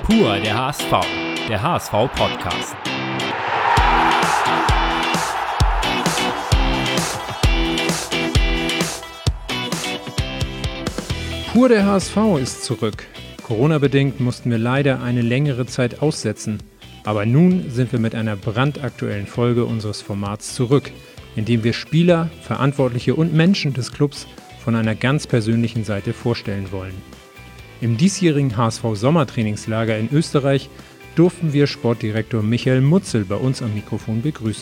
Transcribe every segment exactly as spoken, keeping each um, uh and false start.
Pur der H S V, der H S V-Podcast. Pur der H S V ist zurück. Corona-bedingt mussten wir leider eine längere Zeit aussetzen. Aber nun sind wir mit einer brandaktuellen Folge unseres Formats zurück, in dem wir Spieler, Verantwortliche und Menschen des Clubs von einer ganz persönlichen Seite vorstellen wollen. Im diesjährigen H S V-Sommertrainingslager in Österreich durften wir Sportdirektor Michael Mutzel bei uns am Mikrofon begrüßen.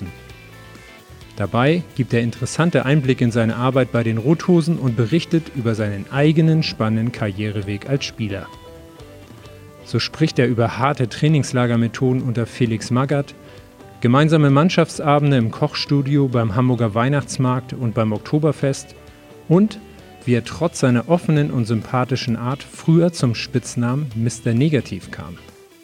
Dabei gibt er interessante Einblicke in seine Arbeit bei den Rothosen und berichtet über seinen eigenen spannenden Karriereweg als Spieler. So spricht er über harte Trainingslagermethoden unter Felix Magath, gemeinsame Mannschaftsabende im Kochstudio beim Hamburger Weihnachtsmarkt und beim Oktoberfest und wie er trotz seiner offenen und sympathischen Art früher zum Spitznamen Mister Negativ kam.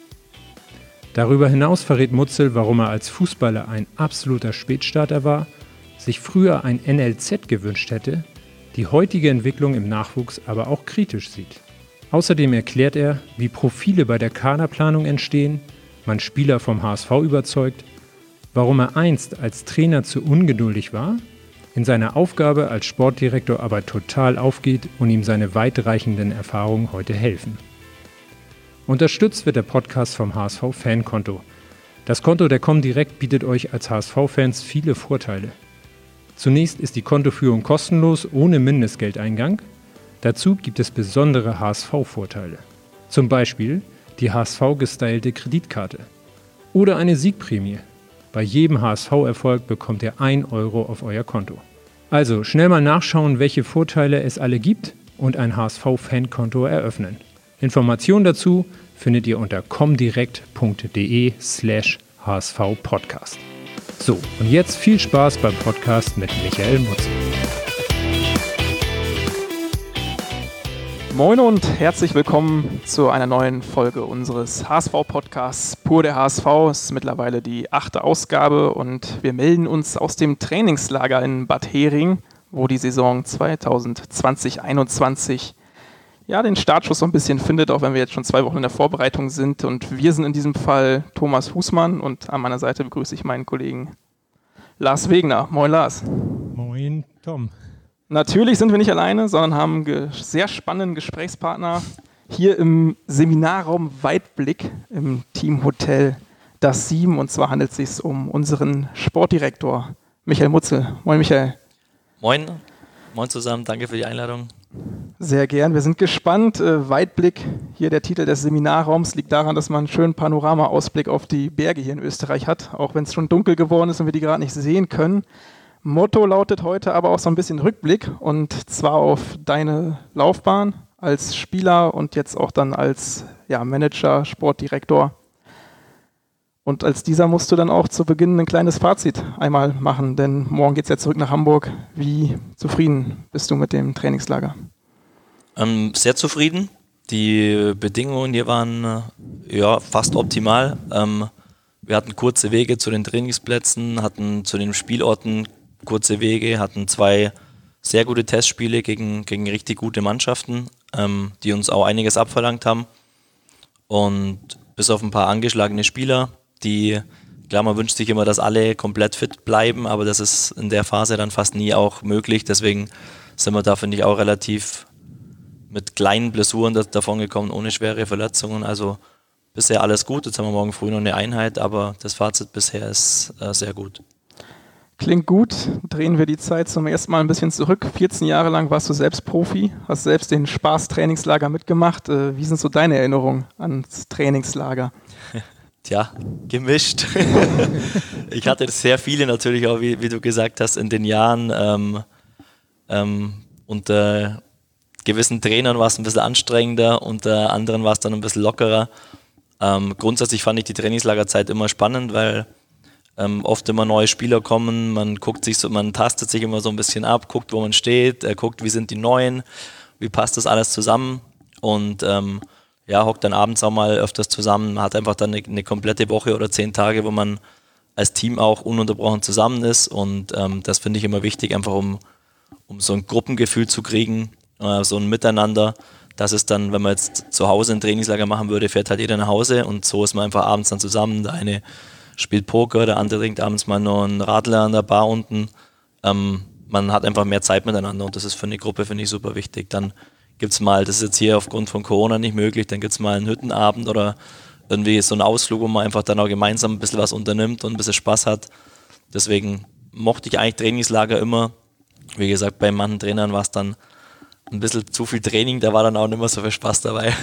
Darüber hinaus verrät Mutzel, warum er als Fußballer ein absoluter Spätstarter war, sich früher ein N L Z gewünscht hätte, die heutige Entwicklung im Nachwuchs aber auch kritisch sieht. Außerdem erklärt er, wie Profile bei der Kaderplanung entstehen, man Spieler vom H S V überzeugt, warum er einst als Trainer zu ungeduldig war, in seiner Aufgabe als Sportdirektor aber total aufgeht und ihm seine weitreichenden Erfahrungen heute helfen. Unterstützt wird der Podcast vom H S V Fankonto. Das Konto der Comdirect bietet euch als H S V-Fans viele Vorteile. Zunächst ist die Kontoführung kostenlos, ohne Mindestgeldeingang. Dazu gibt es besondere H S V-Vorteile. Zum Beispiel die H S V-gestylte Kreditkarte oder eine Siegprämie. Bei jedem H S V-Erfolg bekommt ihr ein Euro auf euer Konto. Also schnell mal nachschauen, welche Vorteile es alle gibt und ein H S V-Fankonto eröffnen. Informationen dazu findet ihr unter comdirect.de slash hsvpodcast. So, und jetzt viel Spaß beim Podcast mit Michael Mutzel. Moin und herzlich willkommen zu einer neuen Folge unseres H S V-Podcasts Pur der H S V. Es ist mittlerweile die achte Ausgabe und wir melden uns aus dem Trainingslager in Bad Hering, wo die Saison zwanzig zwanzig einundzwanzig ja, den Startschuss so ein bisschen findet, auch wenn wir jetzt schon zwei Wochen in der Vorbereitung sind. Und wir sind in diesem Fall Thomas Husmann und an meiner Seite begrüße ich meinen Kollegen Lars Wegner. Moin Lars. Moin Tom. Natürlich sind wir nicht alleine, sondern haben einen ge- sehr spannenden Gesprächspartner hier im Seminarraum Weitblick im Teamhotel Das Sieben. Und zwar handelt es sich um unseren Sportdirektor Michael Mutzel. Moin Michael. Moin, moin zusammen, danke für die Einladung. Sehr gern, wir sind gespannt. Äh, Weitblick, hier der Titel des Seminarraums, liegt daran, dass man einen schönen Panoramaausblick auf die Berge hier in Österreich hat, auch wenn es schon dunkel geworden ist und wir die gerade nicht sehen können. Motto lautet heute aber auch so ein bisschen Rückblick und zwar auf deine Laufbahn als Spieler und jetzt auch dann als ja, Manager, Sportdirektor. Und als dieser musst du dann auch zu Beginn ein kleines Fazit einmal machen, denn morgen geht es ja zurück nach Hamburg. Wie zufrieden bist du mit dem Trainingslager? Ähm, sehr zufrieden. Die Bedingungen hier waren äh, ja, fast optimal. Ähm, wir hatten kurze Wege zu den Trainingsplätzen, hatten zu den Spielorten kurze Wege, hatten zwei sehr gute Testspiele gegen, gegen richtig gute Mannschaften, ähm, die uns auch einiges abverlangt haben. Und bis auf ein paar angeschlagene Spieler, die, klar, man wünscht sich immer, dass alle komplett fit bleiben, aber das ist in der Phase dann fast nie auch möglich. Deswegen sind wir da, finde ich, auch relativ mit kleinen Blessuren davon gekommen, ohne schwere Verletzungen. Also bisher alles gut. Jetzt haben wir morgen früh noch eine Einheit, aber das Fazit bisher ist äh, sehr gut. Klingt gut. Drehen wir die Zeit zum ersten Mal ein bisschen zurück. vierzehn Jahre lang warst du selbst Profi, hast selbst den Spaß-Trainingslager mitgemacht. Äh, wie sind so deine Erinnerungen ans Trainingslager? Tja, gemischt. Ich hatte sehr viele natürlich auch, wie, wie du gesagt hast, in den Jahren. Ähm, ähm, unter gewissen Trainern war es ein bisschen anstrengender, unter anderen war es dann ein bisschen lockerer. Ähm, grundsätzlich fand ich die Trainingslagerzeit immer spannend, weil ähm, oft immer neue Spieler kommen. Man guckt sich so, man tastet sich immer so ein bisschen ab, guckt, wo man steht, äh, guckt, wie sind die Neuen, wie passt das alles zusammen und ähm, ja, hockt dann abends auch mal öfters zusammen, hat einfach dann eine, eine komplette Woche oder zehn Tage, wo man als Team auch ununterbrochen zusammen ist und ähm, das finde ich immer wichtig, einfach um, um so ein Gruppengefühl zu kriegen, äh, so ein Miteinander, Das ist dann, wenn man jetzt zu Hause ein Trainingslager machen würde, fährt halt jeder nach Hause und so ist man einfach abends dann zusammen. Der eine spielt Poker, der andere trinkt abends mal noch einen Radler an der Bar unten. Ähm, man hat einfach mehr Zeit miteinander und das ist für eine Gruppe, finde ich, super wichtig. Dann gibt es mal, das ist jetzt hier aufgrund von Corona nicht möglich, dann gibt es mal einen Hüttenabend oder irgendwie so einen Ausflug, wo man einfach dann auch gemeinsam ein bisschen was unternimmt und ein bisschen Spaß hat. Deswegen mochte ich eigentlich Trainingslager immer. Wie gesagt, bei manchen Trainern war es dann ein bisschen zu viel Training, da war dann auch nicht mehr so viel Spaß dabei.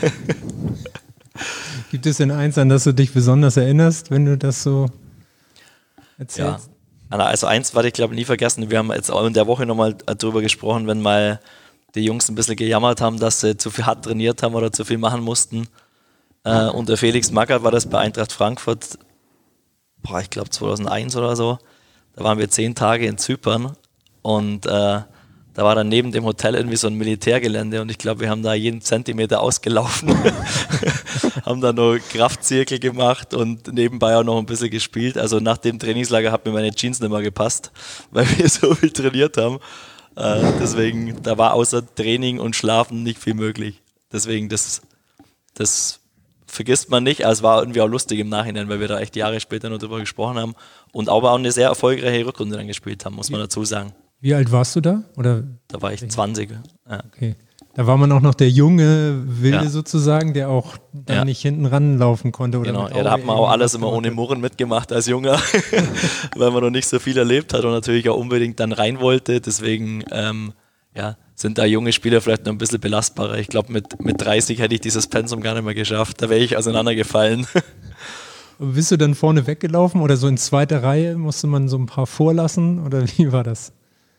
Gibt es denn eins, an das du dich besonders erinnerst, wenn du das so erzählst? Ja, also eins werde ich glaube nie vergessen, wir haben jetzt auch in der Woche nochmal drüber gesprochen, wenn mal die Jungs ein bisschen gejammert haben, dass sie zu viel hart trainiert haben oder zu viel machen mussten. Äh, und der Felix Magath war das bei Eintracht Frankfurt, boah, ich glaube zweitausendeins oder so, da waren wir zehn Tage in Zypern und äh, da war dann neben dem Hotel irgendwie so ein Militärgelände und ich glaube, wir haben da jeden Zentimeter ausgelaufen, haben da noch Kraftzirkel gemacht und nebenbei auch noch ein bisschen gespielt. Also nach dem Trainingslager hat mir meine Jeans nicht mehr gepasst, weil wir so viel trainiert haben. Äh, deswegen, da war außer Training und Schlafen nicht viel möglich. Deswegen, das, das vergisst man nicht. Also es war irgendwie auch lustig im Nachhinein, weil wir da echt Jahre später noch drüber gesprochen haben und auch eine sehr erfolgreiche Rückrunde dann gespielt haben, muss man dazu sagen. Wie alt warst du da? Oder? Da war ich zwanzig. Ja. Okay. Da war man auch noch der junge Wilde Ja. sozusagen, der auch dann Ja. nicht hinten ranlaufen konnte. Oder Genau, mit ja, da hat man auch Auge alles irgendwie immer was ohne gemacht Murren mitgemacht als Junger, weil man noch nicht so viel erlebt hat und natürlich auch unbedingt dann rein wollte. Deswegen ähm, ja, sind da junge Spieler vielleicht noch ein bisschen belastbarer. Ich glaube, mit, mit dreißig hätte ich dieses Pensum gar nicht mehr geschafft. Da wäre ich auseinandergefallen. hat. Bist du dann vorne weggelaufen oder so in zweiter Reihe? Musste man so ein paar vorlassen oder wie war das?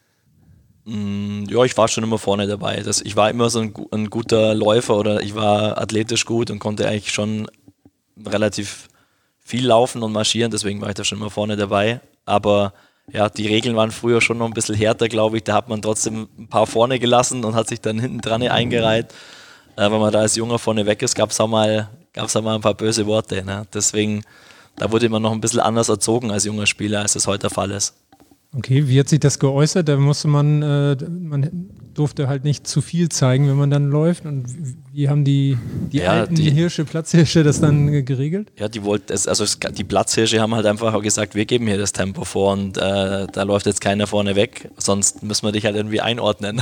Ja, ich war schon immer vorne dabei. Das, ich war immer so ein, ein guter Läufer oder ich war athletisch gut und konnte eigentlich schon relativ viel laufen und marschieren, deswegen war ich da schon immer vorne dabei. Aber ja, die Regeln waren früher schon noch ein bisschen härter, glaube ich. Da hat man trotzdem ein paar vorne gelassen und hat sich dann hinten dran eingereiht. Äh, wenn man da als Junger vorne weg ist, gab es auch mal, gab's auch mal ein paar böse Worte. Ne? Deswegen, da wurde man noch ein bisschen anders erzogen als junger Spieler, als es heute der Fall ist. Okay, wie hat sich das geäußert? Da musste man, äh, man durfte halt nicht zu viel zeigen, wenn man dann läuft. Und wie haben die, die Ja, alten die- Hirsche, Platzhirsche das dann äh, geregelt? Ja, die wollten, es- also es, die Platzhirsche haben halt einfach auch gesagt, wir geben hier das Tempo vor und äh, da läuft jetzt keiner vorne weg, sonst müssen wir dich halt irgendwie einordnen.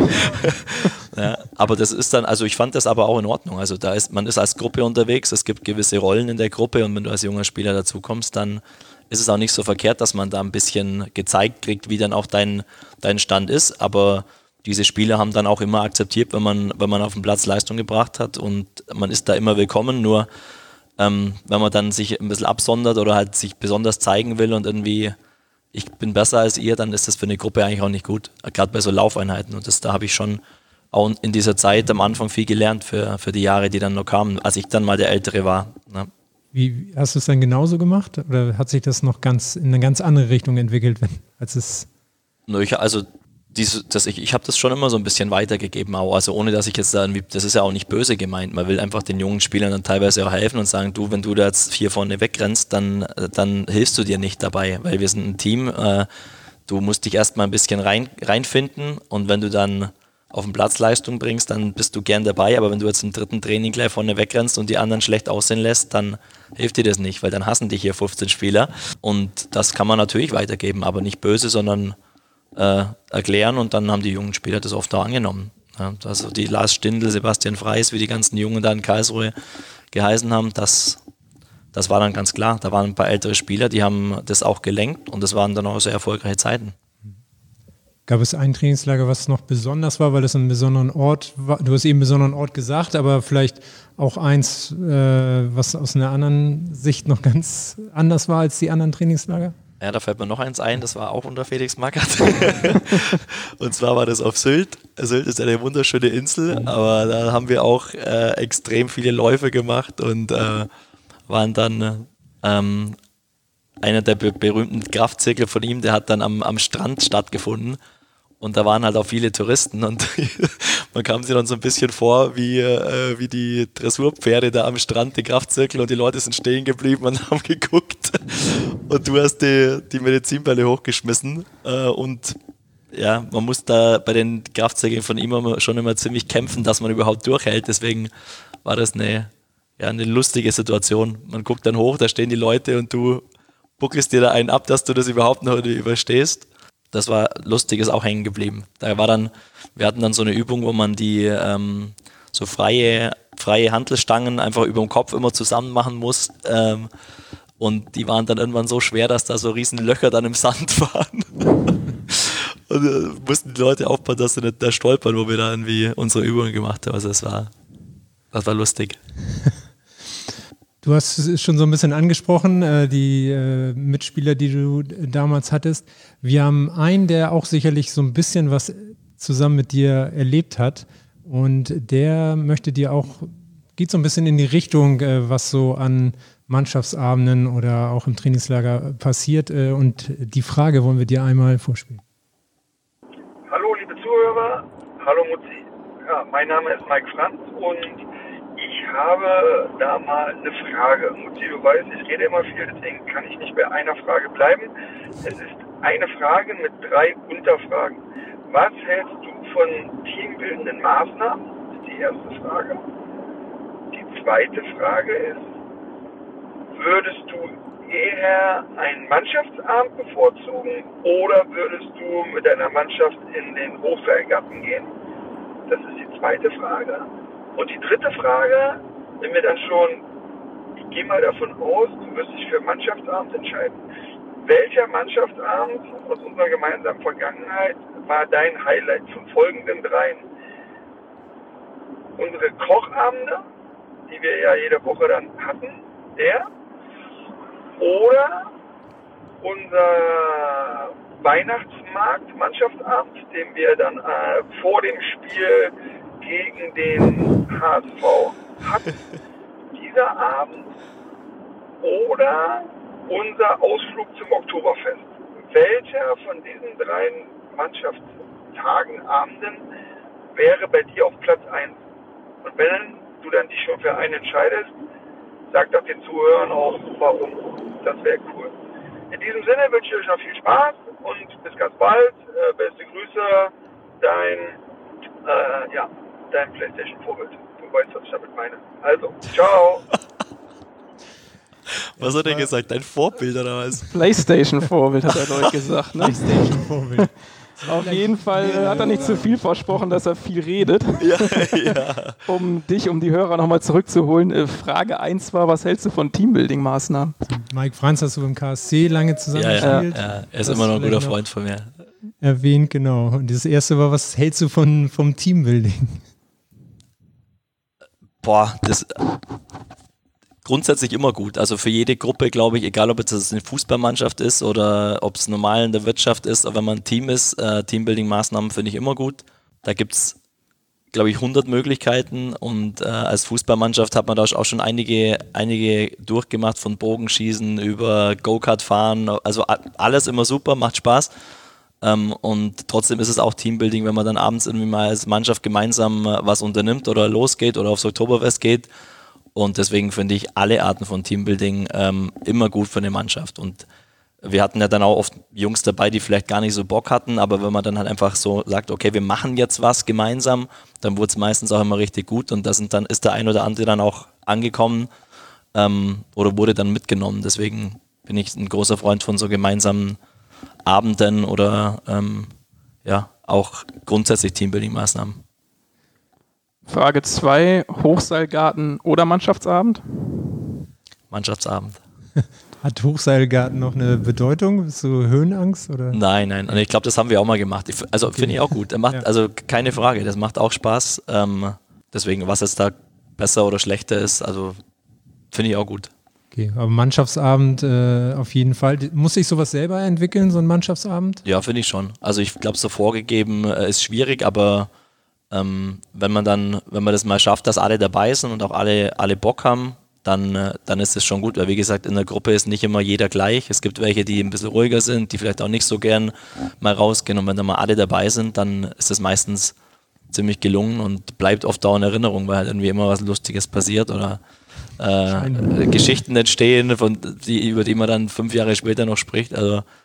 Ja, aber das ist dann, also ich fand das aber auch in Ordnung. Also da ist, man ist als Gruppe unterwegs, es gibt gewisse Rollen in der Gruppe und wenn du als junger Spieler dazu kommst, dann ist es auch nicht so verkehrt, dass man da ein bisschen gezeigt kriegt, wie dann auch dein, dein Stand ist. Aber diese Spieler haben dann auch immer akzeptiert, wenn man, wenn man auf dem Platz Leistung gebracht hat und man ist da immer willkommen. Nur ähm, wenn man dann sich ein bisschen absondert oder halt sich besonders zeigen will und irgendwie ich bin besser als ihr, dann ist das für eine Gruppe eigentlich auch nicht gut. Gerade bei so Laufeinheiten. Und das, da habe ich schon auch in dieser Zeit am Anfang viel gelernt für, für die Jahre, die dann noch kamen, als ich dann mal der Ältere war. Ne? Wie hast du es dann genauso gemacht? Oder hat sich das noch ganz in eine ganz andere Richtung entwickelt, wenn, als es. Nur ich, also diese, das, ich, ich habe das schon immer so ein bisschen weitergegeben, auch, also ohne dass ich jetzt da irgendwie, das ist ja auch nicht böse gemeint, man will einfach den jungen Spielern dann teilweise auch helfen und sagen, du, wenn du da jetzt vier vorne wegrennst, dann, dann hilfst du dir nicht dabei, weil wir sind ein Team, äh, du musst dich erstmal ein bisschen rein, reinfinden und wenn du dann auf den Platz Leistung bringst, dann bist du gern dabei, aber wenn du jetzt im dritten Training gleich vorne wegrennst und die anderen schlecht aussehen lässt, dann hilft dir das nicht, weil dann hassen dich hier fünfzehn Spieler und das kann man natürlich weitergeben, aber nicht böse, sondern äh, erklären und dann haben die jungen Spieler das oft auch angenommen. Ja, also die Lars Stindl, Sebastian Freis, wie die ganzen Jungen da in Karlsruhe geheißen haben, das, das war dann ganz klar. Da waren ein paar ältere Spieler, die haben das auch gelenkt und das waren dann auch sehr erfolgreiche Zeiten. Gab es ein Trainingslager, was noch besonders war, weil es einen besonderen Ort war? Du hast eben einen besonderen Ort gesagt, aber vielleicht auch eins, äh, was aus einer anderen Sicht noch ganz anders war als die anderen Trainingslager? Ja, da fällt mir noch eins ein, das war auch unter Felix Magath. Und zwar war das auf Sylt. Sylt ist eine wunderschöne Insel, aber da haben wir auch äh, extrem viele Läufe gemacht und äh, waren dann ähm, einer der be- berühmten Kraftzirkel von ihm, der hat dann am, am Strand stattgefunden. Und da waren halt auch viele Touristen und man kam sich dann so ein bisschen vor wie, äh, wie die Dressurpferde da am Strand, die Kraftzirkel und die Leute sind stehen geblieben und haben geguckt und du hast die, die Medizinbälle hochgeschmissen äh, und ja, man muss da bei den Kraftzügen von ihm schon immer ziemlich kämpfen, dass man überhaupt durchhält. Deswegen war das eine, ja, eine lustige Situation. Man guckt dann hoch, da stehen die Leute und du buckelst dir da einen ab, dass du das überhaupt noch überstehst. Das war lustig, ist auch hängen geblieben. Da war dann, wir hatten dann so eine Übung, wo man die ähm, so freie, freie Hantelstangen einfach über dem Kopf immer zusammen machen muss. Ähm, und die waren dann irgendwann so schwer, dass da so riesen Löcher dann im Sand waren. Und äh, mussten die Leute aufpassen, dass sie nicht da stolpern, wo wir da irgendwie unsere Übungen gemacht haben. Also das war, das war lustig. Du hast es schon so ein bisschen angesprochen, äh, die äh, Mitspieler, die du damals hattest. Wir haben einen, der auch sicherlich so ein bisschen was zusammen mit dir erlebt hat. Und der möchte dir auch, geht so ein bisschen in die Richtung, äh, was so an Mannschaftsabenden oder auch im Trainingslager passiert. Äh, und die Frage wollen wir dir einmal vorspielen. Hallo liebe Zuhörer, hallo Mutzi. Ja, mein Name ist Mike Franz und ich habe da mal eine Frage. Mutzi, du weißt, ich rede immer viel, deswegen kann ich nicht bei einer Frage bleiben. Es ist eine Frage mit drei Unterfragen. Was hältst du von teambildenden Maßnahmen? Das ist die erste Frage. Die zweite Frage ist, würdest du eher einen Mannschaftsabend bevorzugen oder würdest du mit deiner Mannschaft in den Hochseilgarten gehen? Das ist die zweite Frage. Und die dritte Frage, wenn wir dann schon, ich gehe mal davon aus, du wirst dich für Mannschaftsabend entscheiden. Welcher Mannschaftsabend aus unserer gemeinsamen Vergangenheit war dein Highlight von folgenden dreien? Unsere Kochabende, die wir ja jede Woche dann hatten, der. Oder unser Weihnachtsmarkt, Mannschaftsabend, den wir dann äh, vor dem Spiel gegen den H S V hatten, dieser Abend. Oder unser Ausflug zum Oktoberfest. Welcher von diesen drei Mannschaftstagen, Abenden wäre bei dir auf Platz eins? Und wenn du dann dich schon für einen entscheidest, sag doch den Zuhörern auch, warum. Das wäre cool. In diesem Sinne wünsche ich euch noch viel Spaß und bis ganz bald. Äh, beste Grüße, dein, äh, ja, dein PlayStation-Vorbild. Du weißt, was ich damit meine. Also, ciao. Was hat er gesagt? Dein Vorbild oder was? PlayStation-Vorbild hat er deutlich gesagt. Ne? PlayStation-Vorbild. Auf jeden Fall äh, hat er nicht zu viel versprochen, dass er viel redet. Ja, ja. Um dich, um die Hörer nochmal zurückzuholen. Äh, Frage eins war, was hältst du von Teambuilding-Maßnahmen? Mike Franz hast du im K S C lange zusammen Ja, ja, gespielt. ja, er ist Das immer noch ein guter vielleicht Freund von mir. Erwähnt, genau. Und das erste war, was hältst du von, vom Teambuilding? Boah, das grundsätzlich immer gut. Also für jede Gruppe, glaube ich, egal ob es eine Fußballmannschaft ist oder ob es normal in der Wirtschaft ist, aber wenn man ein Team ist, äh, Teambuilding-Maßnahmen finde ich immer gut. Da gibt es, glaube ich, hundert Möglichkeiten und äh, als Fußballmannschaft hat man da auch schon einige, einige durchgemacht, von Bogenschießen über Go-Kart fahren, also alles immer super, macht Spaß. Ähm, und trotzdem ist es auch Teambuilding, wenn man dann abends irgendwie mal als Mannschaft gemeinsam äh, was unternimmt oder losgeht oder aufs Oktoberfest geht. Und deswegen finde ich alle Arten von Teambuilding ähm, immer gut für eine Mannschaft. Und wir hatten ja dann auch oft Jungs dabei, die vielleicht gar nicht so Bock hatten, aber wenn man dann halt einfach so sagt, okay, wir machen jetzt was gemeinsam, dann wurde es meistens auch immer richtig gut und da sind dann, ist der ein oder andere dann auch angekommen ähm, oder wurde dann mitgenommen. Deswegen bin ich ein großer Freund von so gemeinsamen Abenden oder ähm, ja, auch grundsätzlich Teambuilding-Maßnahmen. Frage zwei, Hochseilgarten oder Mannschaftsabend? Mannschaftsabend. Hat Hochseilgarten noch eine Bedeutung? Bist du Höhenangst? Oder? Nein, nein. Und ich glaube, das haben wir auch mal gemacht. Ich, also finde ich auch gut. Er macht, Ja. Also keine Frage, das macht auch Spaß. Ähm, deswegen, was jetzt da besser oder schlechter ist, also finde ich auch gut. Okay, aber Mannschaftsabend äh, auf jeden Fall. Muss ich sowas selber entwickeln, so ein Mannschaftsabend? Ja, finde ich schon. Also ich glaube, so vorgegeben äh, ist schwierig, aber ähm, wenn man dann, wenn man das mal schafft, dass alle dabei sind und auch alle, alle Bock haben, dann, äh, dann ist es schon gut. Weil wie gesagt, in der Gruppe ist nicht immer jeder gleich. Es gibt welche, die ein bisschen ruhiger sind, die vielleicht auch nicht so gern mal rausgehen. Und wenn dann mal alle dabei sind, dann ist es meistens ziemlich gelungen und bleibt oft auch in Erinnerung, weil halt irgendwie immer was Lustiges passiert oder äh, Geschichten entstehen, von die, über die man dann fünf Jahre später noch spricht. Also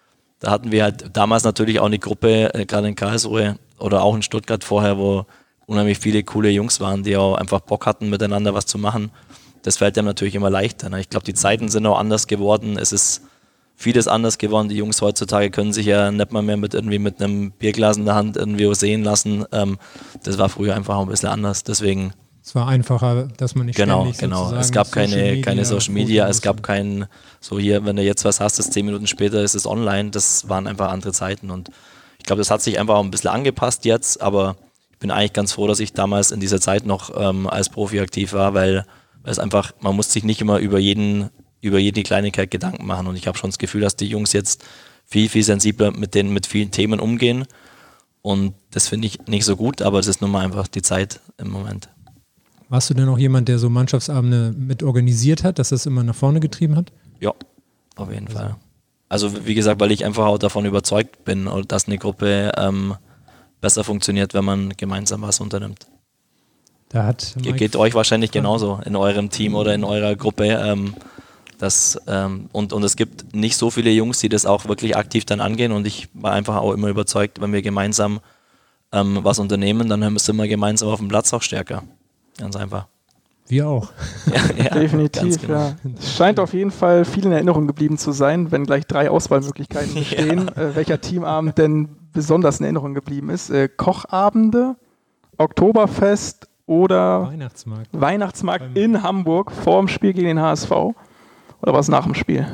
da hatten wir halt damals natürlich auch eine Gruppe, äh, gerade in Karlsruhe oder auch in Stuttgart vorher, wo unheimlich viele coole Jungs waren, die auch einfach Bock hatten, miteinander was zu machen. Das fällt dem natürlich immer leichter. Ne? Ich glaube, die Zeiten sind auch anders geworden. Es ist vieles anders geworden. Die Jungs heutzutage können sich ja nicht mal mehr mit irgendwie mit einem Bierglas in der Hand irgendwie sehen lassen. Ähm, das war früher einfach auch ein bisschen anders. Deswegen. Es war einfacher, dass man nicht genau, ständig genau. sozusagen Es gab Social keine, Media, keine Social Media, Fotos es gab kein, so hier, wenn du jetzt was hast, ist zehn Minuten später ist es online. Das waren einfach andere Zeiten und ich glaube, das hat sich einfach auch ein bisschen angepasst jetzt, aber ich bin eigentlich ganz froh, dass ich damals in dieser Zeit noch ähm, als Profi aktiv war, weil, weil es einfach, man muss sich nicht immer über jeden, über jede Kleinigkeit Gedanken machen und ich habe schon das Gefühl, dass die Jungs jetzt viel, viel sensibler mit den, mit vielen Themen umgehen und das finde ich nicht so gut, aber es ist nun mal einfach die Zeit im Moment. Warst du denn auch jemand, der so Mannschaftsabende mit organisiert hat, dass das immer nach vorne getrieben hat? Ja, auf jeden also. Fall. Also wie gesagt, weil ich einfach auch davon überzeugt bin, dass eine Gruppe ähm, besser funktioniert, wenn man gemeinsam was unternimmt. Da hat Ge- geht euch wahrscheinlich genauso in eurem Team oder in eurer Gruppe. Ähm, das, ähm, und, und es gibt nicht so viele Jungs, die das auch wirklich aktiv dann angehen und ich war einfach auch immer überzeugt, wenn wir gemeinsam ähm, was unternehmen, dann sind wir gemeinsam auf dem Platz auch stärker. Ganz einfach. Wir auch. Ja, ja, definitiv, genau. Ja. Es scheint auf jeden Fall viel in Erinnerung geblieben zu sein, wenn gleich drei Auswahlmöglichkeiten bestehen, ja. äh, welcher Teamabend denn besonders in Erinnerung geblieben ist. Äh, Kochabende, Oktoberfest oder Weihnachtsmarkt, Weihnachtsmarkt in Hamburg vor dem Spiel gegen den H S V oder was nach dem Spiel?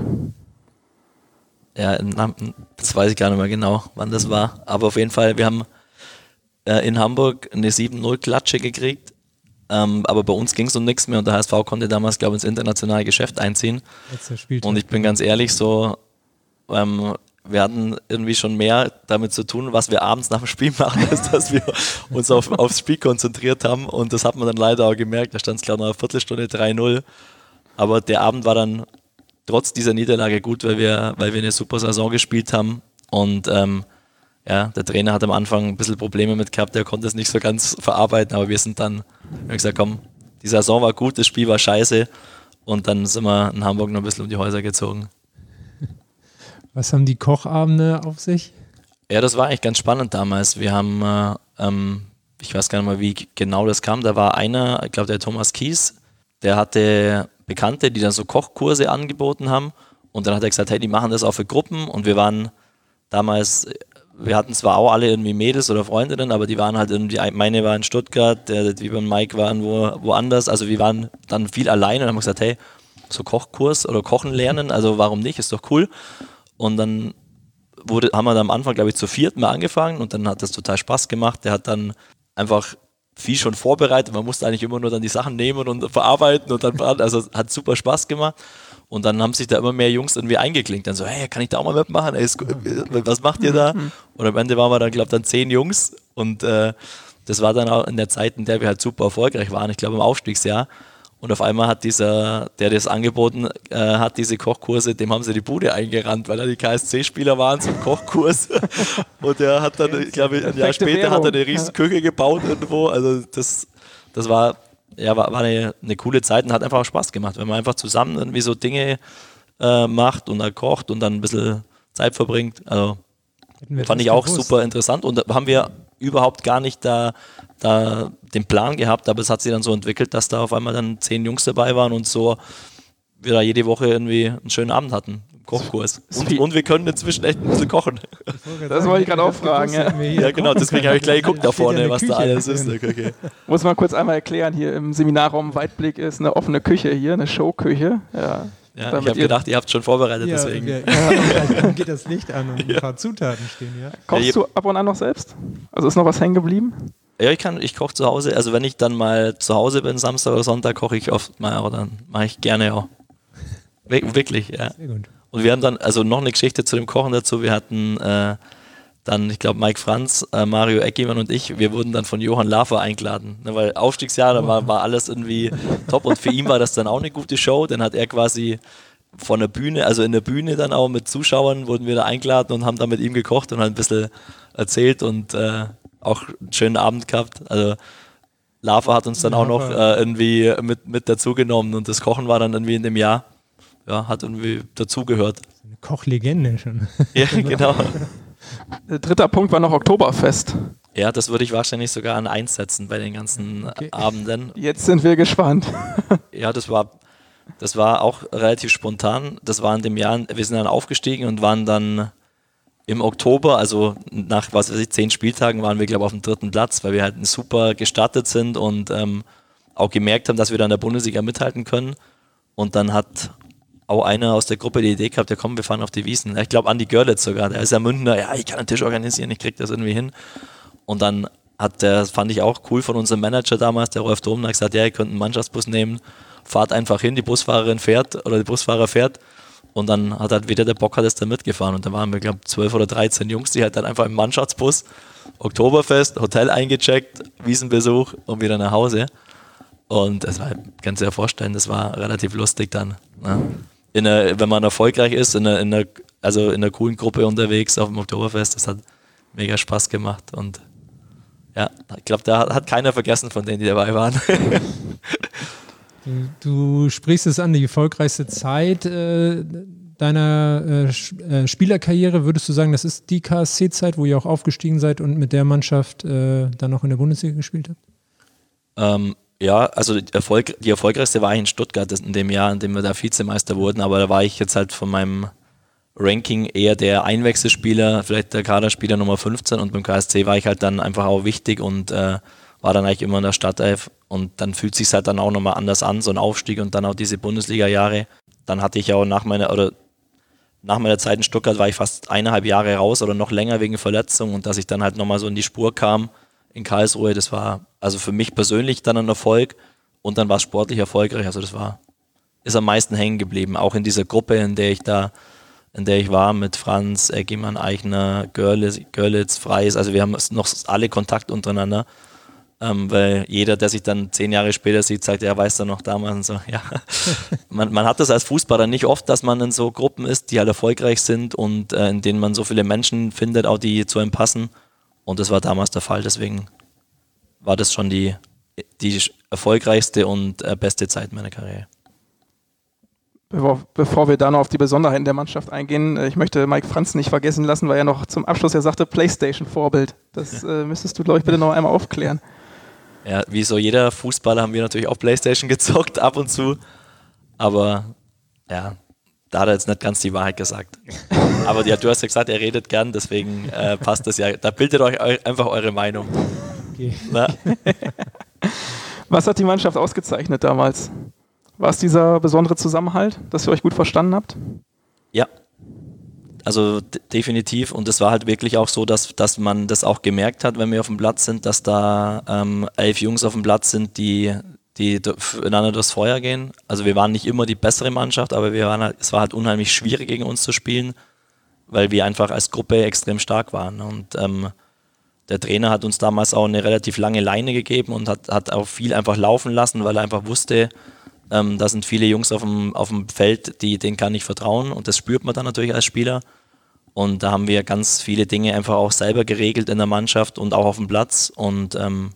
Ja, das weiß ich gar nicht mehr genau, wann das war, aber auf jeden Fall, wir haben äh, in Hamburg eine sieben null Klatsche gekriegt. Ähm, aber bei uns ging es um nichts mehr und der H S V konnte damals, glaube ich, ins internationale Geschäft einziehen. Und ich bin ganz ehrlich, so, ähm, wir hatten irgendwie schon mehr damit zu tun, was wir abends nach dem Spiel machen, als dass wir uns auf, aufs Spiel konzentriert haben. Und das hat man dann leider auch gemerkt. Da stand es, glaube ich, noch eine Viertelstunde drei null. Aber der Abend war dann trotz dieser Niederlage gut, weil wir, weil wir eine super Saison gespielt haben. Und ähm, ja, der Trainer hat am Anfang ein bisschen Probleme mit gehabt, der konnte es nicht so ganz verarbeiten, aber wir sind dann, wir haben gesagt, komm, die Saison war gut, das Spiel war scheiße und dann sind wir in Hamburg noch ein bisschen um die Häuser gezogen. Was haben die Kochabende auf sich? Ja, das war eigentlich ganz spannend damals. Wir haben, äh, ähm, ich weiß gar nicht mal, wie genau das kam, da war einer, ich glaube der Thomas Kies, der hatte Bekannte, die dann so Kochkurse angeboten haben und dann hat er gesagt, hey, die machen das auch für Gruppen und wir waren damals... Wir hatten zwar auch alle irgendwie Mädels oder Freundinnen, aber die waren halt irgendwie, meine war in Stuttgart, der, die beim Mike waren wo, woanders, also wir waren dann viel alleine und haben gesagt, hey, so Kochkurs oder Kochen lernen, also warum nicht, ist doch cool. Und dann wurde, haben wir dann am Anfang, glaube ich, zu viert mal angefangen und dann hat das total Spaß gemacht. Der hat dann einfach viel schon vorbereitet, man musste eigentlich immer nur dann die Sachen nehmen und verarbeiten und dann, also hat super Spaß gemacht. Und dann haben sich da immer mehr Jungs irgendwie eingeklinkt. Dann so, hey, kann ich da auch mal mitmachen? Ey, was macht ihr da? Und am Ende waren wir dann, glaube ich, dann zehn Jungs. Und äh, das war dann auch in der Zeit, in der wir halt super erfolgreich waren. Ich glaube, im Aufstiegsjahr. Und auf einmal hat dieser, der das angeboten äh, hat, diese Kochkurse, dem haben sie die Bude eingerannt, weil da die K S C-Spieler waren zum Kochkurs. Und der hat dann, ich glaube, ein Jahr später hat er eine riesen Küche gebaut irgendwo. Also das, das war... Ja, war, war eine, eine coole Zeit und hat einfach auch Spaß gemacht, wenn man einfach zusammen irgendwie so Dinge äh, macht und dann kocht und dann ein bisschen Zeit verbringt. Also fand ich auch gewusst. Super interessant und da haben wir überhaupt gar nicht da, da den Plan gehabt, aber es hat sich dann so entwickelt, dass da auf einmal dann zehn Jungs dabei waren und so wir da jede Woche irgendwie einen schönen Abend hatten. Kochkurs. Und, und wir können inzwischen echt ein bisschen kochen. Das wollte ich gerade auch fragen. Ja. ja, genau, deswegen habe ich gleich geguckt da vorne, ja was Küche da alles ist. Okay. Muss man kurz einmal erklären, hier im Seminarraum Weitblick ist eine offene Küche hier, eine Showküche. Ja, ja ich habe gedacht, ihr habt es schon vorbereitet, ja, deswegen. Ja, ja, dann geht das Licht an und ein paar Zutaten stehen, ja. Kochst ja, du ab und an noch selbst? Also ist noch was hängen geblieben? Ja, ich kann, ich koche zu Hause. Also wenn ich dann mal zu Hause bin, Samstag oder Sonntag, koche ich oft mal, aber dann mache ich gerne auch. Wirklich, ja. Sehr gut. Und wir haben dann, also noch eine Geschichte zu dem Kochen dazu, wir hatten äh, dann, ich glaube, Mike Franz, äh, Mario Eckimann und ich, wir wurden dann von Johann Lafer eingeladen, ne, weil Aufstiegsjahr, da war, war alles irgendwie top und für ihn war das dann auch eine gute Show, dann hat er quasi von der Bühne, also in der Bühne dann auch mit Zuschauern wurden wir da eingeladen und haben dann mit ihm gekocht und halt ein bisschen erzählt und äh, auch einen schönen Abend gehabt, also Lafer hat uns dann Lafer. auch noch äh, irgendwie mit, mit dazu genommen und das Kochen war dann irgendwie in dem Jahr. ja, hat irgendwie dazugehört. Eine Kochlegende schon. Ja, genau. Dritter Punkt war noch Oktoberfest. Ja, das würde ich wahrscheinlich sogar an eins setzen bei den ganzen Okay. Abenden. Jetzt sind wir gespannt. Ja, das war, das war auch relativ spontan. Das war in dem Jahr, wir sind dann aufgestiegen und waren dann im Oktober, also nach, was weiß ich, zehn Spieltagen waren wir, glaube ich, auf dem dritten Platz, weil wir halt super gestartet sind und ähm, auch gemerkt haben, dass wir da in der Bundesliga mithalten können. Und dann hat auch einer aus der Gruppe die Idee gehabt, ja komm, wir fahren auf die Wiesn. Ich glaube, Andi Görlitz sogar, der ist ja Münchner, ja, ich kann einen Tisch organisieren, ich krieg das irgendwie hin. Und dann hat der, fand ich auch cool von unserem Manager damals, der Rolf Domner, gesagt, ja, ihr könnt einen Mannschaftsbus nehmen, fahrt einfach hin, die Busfahrerin fährt oder der Busfahrer fährt. Und dann hat halt wieder der Bock, hat es da mitgefahren. Und da waren wir, glaube ich, zwölf oder dreizehn Jungs, die halt dann einfach im Mannschaftsbus, Oktoberfest, Hotel eingecheckt, Wiesenbesuch und wieder nach Hause. Und das war, kannst du dir vorstellen, das war relativ lustig dann. Ne? In einer, wenn man erfolgreich ist, in einer, in einer, also in einer coolen Gruppe unterwegs auf dem Oktoberfest, das hat mega Spaß gemacht. Und ja, ich glaube, da hat keiner vergessen von denen, die dabei waren. Du, du sprichst es an, die erfolgreichste Zeit äh, deiner äh, Sch- äh, Spielerkarriere. Würdest du sagen, das ist die K S C-Zeit, wo ihr auch aufgestiegen seid und mit der Mannschaft äh, dann noch in der Bundesliga gespielt habt? Ähm, ja, also die, Erfolg, die erfolgreichste war ich in Stuttgart in dem Jahr, in dem wir da Vizemeister wurden, aber da war ich jetzt halt von meinem Ranking eher der Einwechselspieler, vielleicht der Kaderspieler Nummer fünfzehn und beim K S C war ich halt dann einfach auch wichtig und äh, war dann eigentlich immer in der Startelf und dann fühlt sich halt dann auch nochmal anders an, so ein Aufstieg und dann auch diese Bundesliga-Jahre. Dann hatte ich auch nach meiner, oder nach meiner Zeit in Stuttgart war ich fast eineinhalb Jahre raus oder noch länger wegen Verletzung und dass ich dann halt nochmal so in die Spur kam in Karlsruhe, das war also für mich persönlich dann ein Erfolg und dann war es sportlich erfolgreich, also das war, ist am meisten hängen geblieben, auch in dieser Gruppe, in der ich da in der ich war mit Franz, Eggemann, Eichner, Görlitz, Görlitz, Freis, also wir haben noch alle Kontakt untereinander, ähm, weil jeder, der sich dann zehn Jahre später sieht, sagt, ja, weiß er noch damals und so, ja. man, man hat das als Fußballer nicht oft, dass man in so Gruppen ist, die halt erfolgreich sind und äh, in denen man so viele Menschen findet, auch die zu einem passen und das war damals der Fall, deswegen war das schon die, die erfolgreichste und äh, beste Zeit meiner Karriere. Bevor, bevor wir da noch auf die Besonderheiten der Mannschaft eingehen, äh, ich möchte Mike Franz nicht vergessen lassen, weil er noch zum Abschluss ja sagte, PlayStation-Vorbild. Das äh, müsstest du, glaube ich, bitte noch einmal aufklären. Ja, wie so jeder Fußballer haben wir natürlich auch PlayStation gezockt, ab und zu. Aber ja, da hat er jetzt nicht ganz die Wahrheit gesagt. Aber ja, du hast ja gesagt, er redet gern, deswegen äh, passt das ja. Da bildet euch eu- einfach eure Meinung. Okay. Na? Was hat die Mannschaft ausgezeichnet damals? War es dieser besondere Zusammenhalt, dass ihr euch gut verstanden habt? Ja, also d- definitiv. Und es war halt wirklich auch so, dass, dass man das auch gemerkt hat, wenn wir auf dem Platz sind, dass da ähm, elf Jungs auf dem Platz sind, die, die füreinander durchs Feuer gehen. Also wir waren nicht immer die bessere Mannschaft, aber wir waren halt, es war halt unheimlich schwierig gegen uns zu spielen, weil wir einfach als Gruppe extrem stark waren. Und ähm, der Trainer hat uns damals auch eine relativ lange Leine gegeben und hat, hat auch viel einfach laufen lassen, weil er einfach wusste, Ähm, da sind viele Jungs auf dem, auf dem Feld, die, denen kann ich vertrauen und das spürt man dann natürlich als Spieler. Und da haben wir ganz viele Dinge einfach auch selber geregelt in der Mannschaft und auch auf dem Platz. Und ähm,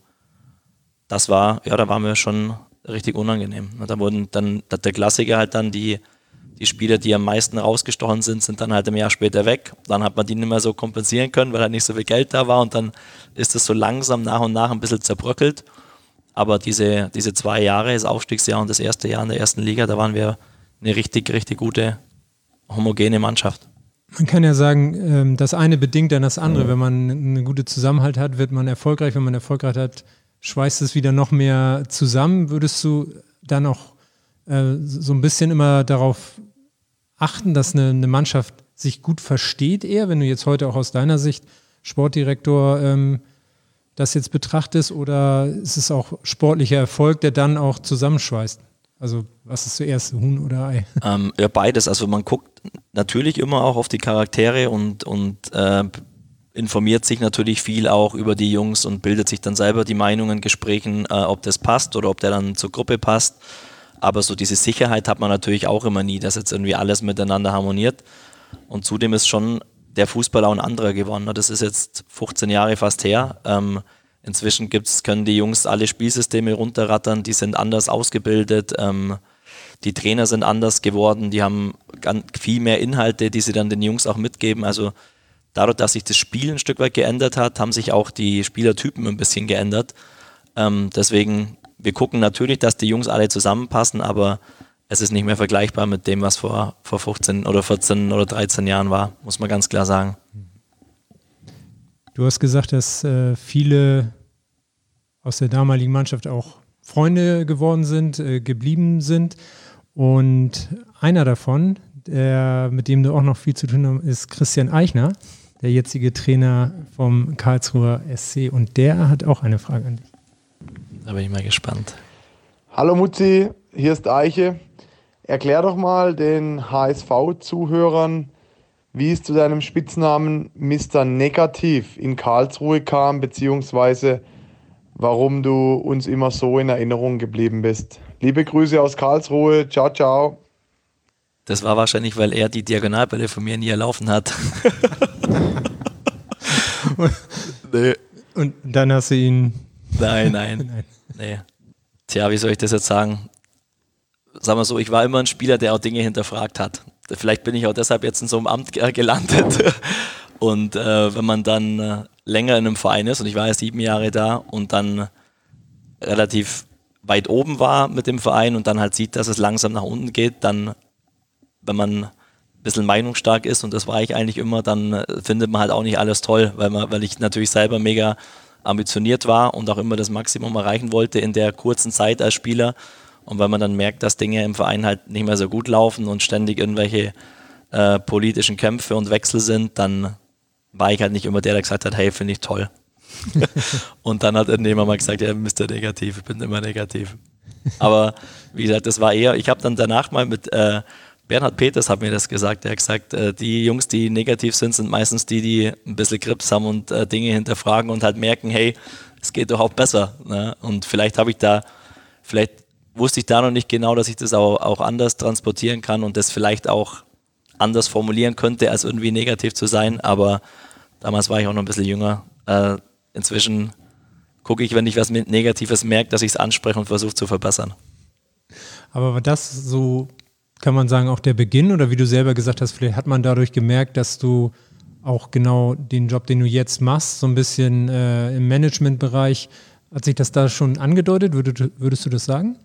das war, ja, da waren wir schon richtig unangenehm. Und da wurden dann, der Klassiker halt dann, die, die Spieler, die am meisten rausgestochen sind, sind dann halt ein Jahr später weg. Dann hat man die nicht mehr so kompensieren können, weil halt nicht so viel Geld da war und dann ist es so langsam nach und nach ein bisschen zerbröckelt. Aber diese, diese zwei Jahre, das Aufstiegsjahr und das erste Jahr in der ersten Liga, da waren wir eine richtig, richtig gute, homogene Mannschaft. Man kann ja sagen, ähm, das eine bedingt dann das andere. Wenn man einen guten Zusammenhalt hat, wird man erfolgreich. Wenn man Erfolg hat, schweißt es wieder noch mehr zusammen. Würdest du dann auch äh, so ein bisschen immer darauf achten, dass eine, eine Mannschaft sich gut versteht eher, wenn du jetzt heute auch aus deiner Sicht Sportdirektor ähm, das jetzt betrachtest, oder ist es auch sportlicher Erfolg, der dann auch zusammenschweißt? Also was ist zuerst, Huhn oder Ei? Ähm, ja, beides. Also man guckt natürlich immer auch auf die Charaktere und, und äh, informiert sich natürlich viel auch über die Jungs und bildet sich dann selber die Meinungen, Gesprächen, äh, ob das passt oder ob der dann zur Gruppe passt. Aber so diese Sicherheit hat man natürlich auch immer nie, dass jetzt irgendwie alles miteinander harmoniert. Und zudem ist schon der Fußball auch ein anderer geworden. Das ist jetzt fünfzehn Jahre fast her. Ähm, inzwischen gibt's, können die Jungs alle Spielsysteme runterrattern, die sind anders ausgebildet. Ähm, die Trainer sind anders geworden, die haben ganz viel mehr Inhalte, die sie dann den Jungs auch mitgeben. Also dadurch, dass sich das Spiel ein Stück weit geändert hat, haben sich auch die Spielertypen ein bisschen geändert. Ähm, deswegen, wir gucken natürlich, dass die Jungs alle zusammenpassen, aber es ist nicht mehr vergleichbar mit dem, was vor, vor fünfzehn oder vierzehn oder dreizehn Jahren war, muss man ganz klar sagen. Du hast gesagt, dass äh, viele aus der damaligen Mannschaft auch Freunde geworden sind, äh, geblieben sind. Und einer davon, der, mit dem du auch noch viel zu tun hast, ist Christian Eichner, der jetzige Trainer vom Karlsruher S C. Und der hat auch eine Frage an dich. Da bin ich mal gespannt. Hallo Mutzi, hier ist Eiche. Erklär doch mal den H S V-Zuhörern, wie es zu deinem Spitznamen Mister Negativ in Karlsruhe kam, beziehungsweise warum du uns immer so in Erinnerung geblieben bist. Liebe Grüße aus Karlsruhe. Ciao, ciao. Das war wahrscheinlich, weil er die Diagonalbälle von mir nie erlaufen hat. nee. Und dann hast du ihn... Nein, nein, nein. Nee. Tja, wie soll ich das jetzt sagen? Sagen wir so, ich war immer ein Spieler, der auch Dinge hinterfragt hat. Vielleicht bin ich auch deshalb jetzt in so einem Amt gelandet. Und äh, wenn man dann äh, länger in einem Verein ist, und ich war ja sieben Jahre da und dann relativ weit oben war mit dem Verein und dann halt sieht, dass es langsam nach unten geht, dann, wenn man ein bisschen meinungsstark ist, und das war ich eigentlich immer, dann äh, findet man halt auch nicht alles toll, weil, man, weil ich natürlich selber mega ambitioniert war und auch immer das Maximum erreichen wollte in der kurzen Zeit als Spieler. Und weil man dann merkt, dass Dinge im Verein halt nicht mehr so gut laufen und ständig irgendwelche äh, politischen Kämpfe und Wechsel sind, dann war ich halt nicht immer der, der gesagt hat, hey, finde ich toll. Und dann hat irgendjemand mal gesagt, ja, Mister Negativ, ich bin immer negativ. Aber wie gesagt, das war eher, ich habe dann danach mal mit äh, Bernhard Peters hat mir das gesagt, der hat gesagt, äh, die Jungs, die negativ sind, sind meistens die, die ein bisschen Grips haben und äh, Dinge hinterfragen und halt merken, hey, es geht doch auch besser. Ne? Und vielleicht habe ich da, vielleicht wusste ich da noch nicht genau, dass ich das auch, auch anders transportieren kann und das vielleicht auch anders formulieren könnte, als irgendwie negativ zu sein, aber damals war ich auch noch ein bisschen jünger. Äh, inzwischen gucke ich, wenn ich was Negatives merke, dass ich es anspreche und versuche zu verbessern. Aber war das so, kann man sagen, auch der Beginn, oder wie du selber gesagt hast, vielleicht hat man dadurch gemerkt, dass du auch genau den Job, den du jetzt machst, so ein bisschen äh, im Managementbereich, hat sich das da schon angedeutet? Würdest, würdest du das sagen?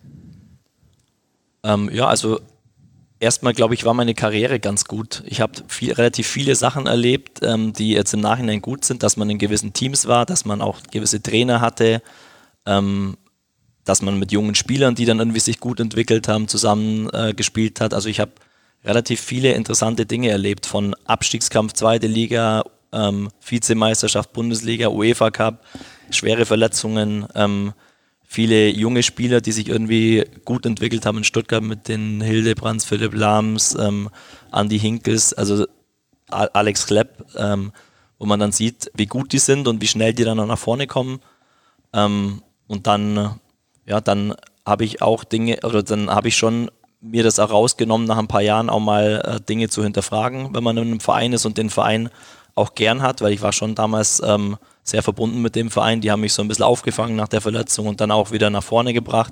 Ähm, ja, also erstmal, glaube ich, war meine Karriere ganz gut. Ich habe viel, relativ viele Sachen erlebt, ähm, die jetzt im Nachhinein gut sind, dass man in gewissen Teams war, dass man auch gewisse Trainer hatte, ähm, dass man mit jungen Spielern, die dann irgendwie sich gut entwickelt haben, zusammen äh, gespielt hat. Also ich habe relativ viele interessante Dinge erlebt, von Abstiegskampf zweite Liga, ähm, Vizemeisterschaft Bundesliga, UEFA Cup, schwere Verletzungen, ähm, viele junge Spieler, die sich irgendwie gut entwickelt haben in Stuttgart mit den Hildebrands, Philipp Lahms, ähm, Andi Hinkels, also Alex Klepp, ähm, wo man dann sieht, wie gut die sind und wie schnell die dann auch nach vorne kommen. Ähm, und dann, ja, dann habe ich auch Dinge, oder dann habe ich schon mir das auch rausgenommen, nach ein paar Jahren auch mal äh, Dinge zu hinterfragen, wenn man in einem Verein ist und den Verein auch gern hat, weil ich war schon damals ähm, sehr verbunden mit dem Verein. Die haben mich so ein bisschen aufgefangen nach der Verletzung und dann auch wieder nach vorne gebracht.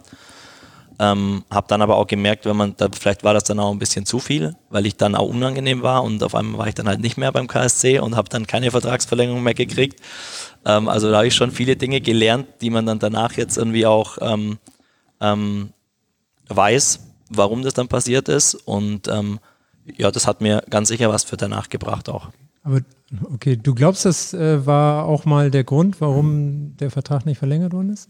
Ähm, habe dann aber auch gemerkt, wenn man, da, vielleicht war das dann auch ein bisschen zu viel, weil ich dann auch unangenehm war und auf einmal war ich dann halt nicht mehr beim K S C und habe dann keine Vertragsverlängerung mehr gekriegt. Ähm, also da habe ich schon viele Dinge gelernt, die man dann danach jetzt irgendwie auch ähm, ähm, weiß, warum das dann passiert ist, und ähm, ja, das hat mir ganz sicher was für danach gebracht auch. Aber okay, du glaubst, das äh, war auch mal der Grund, warum der Vertrag nicht verlängert worden ist?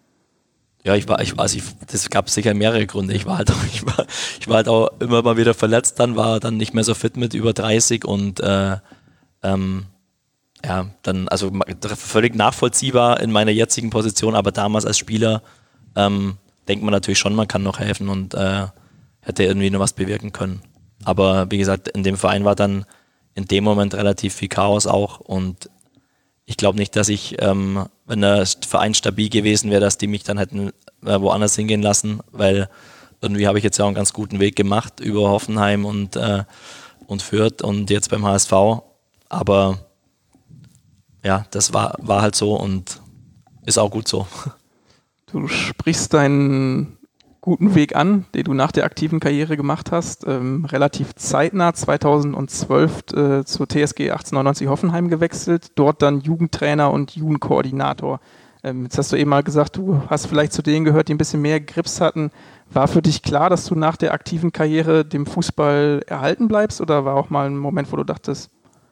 Ja, ich war, ich weiß, ich, das gab sicher mehrere Gründe. Ich war halt auch, ich war, ich war halt auch immer mal wieder verletzt, dann war dann nicht mehr so fit mit über dreißig und äh, ähm, ja, dann, also völlig nachvollziehbar in meiner jetzigen Position, aber damals als Spieler ähm, denkt man natürlich schon, man kann noch helfen und äh, hätte irgendwie noch was bewirken können. Aber wie gesagt, in dem Verein war dann in dem Moment relativ viel Chaos auch, und ich glaube nicht, dass ich, ähm, wenn der Verein stabil gewesen wäre, dass die mich dann hätten äh, woanders hingehen lassen, weil irgendwie habe ich jetzt ja auch einen ganz guten Weg gemacht über Hoffenheim und, äh, und Fürth und jetzt beim H S V. Aber ja, das war, war halt so und ist auch gut so. Du sprichst deinen guten Weg an, den du nach der aktiven Karriere gemacht hast. Ähm, relativ zeitnah, zweitausendzwölf äh, zur T S G achtzehnhundertneunundneunzig Hoffenheim gewechselt, dort dann Jugendtrainer und Jugendkoordinator. Ähm, jetzt hast du eben mal gesagt, du hast vielleicht zu denen gehört, die ein bisschen mehr Grips hatten. War für dich klar, dass du nach der aktiven Karriere dem Fußball erhalten bleibst, oder war auch mal ein Moment, wo du dachtest,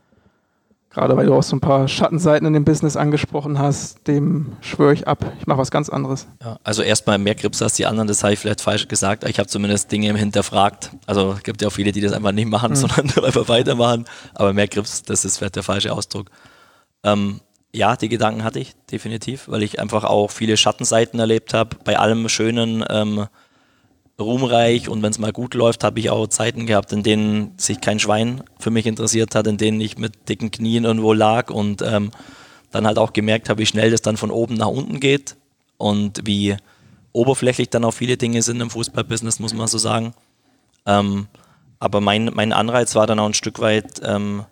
gerade weil du auch so ein paar Schattenseiten in dem Business angesprochen hast, dem schwöre ich ab, ich mache was ganz anderes. Ja, also erstmal mehr Grips als die anderen, das habe ich vielleicht falsch gesagt, ich habe zumindest Dinge hinterfragt. Also es gibt ja auch viele, die das einfach nicht machen, mhm. sondern einfach weitermachen, aber mehr Grips, das ist vielleicht der falsche Ausdruck. Ähm, ja, die Gedanken hatte ich definitiv, weil ich einfach auch viele Schattenseiten erlebt habe, bei allem Schönen, ähm, ruhmreich, und wenn es mal gut läuft, habe ich auch Zeiten gehabt, in denen sich kein Schwein für mich interessiert hat, in denen ich mit dicken Knien irgendwo lag und ähm, dann halt auch gemerkt habe, wie schnell das dann von oben nach unten geht und wie oberflächlich dann auch viele Dinge sind im Fußballbusiness, muss man so sagen. Ähm, aber mein, mein Anreiz war dann auch ein Stück weit, ähm,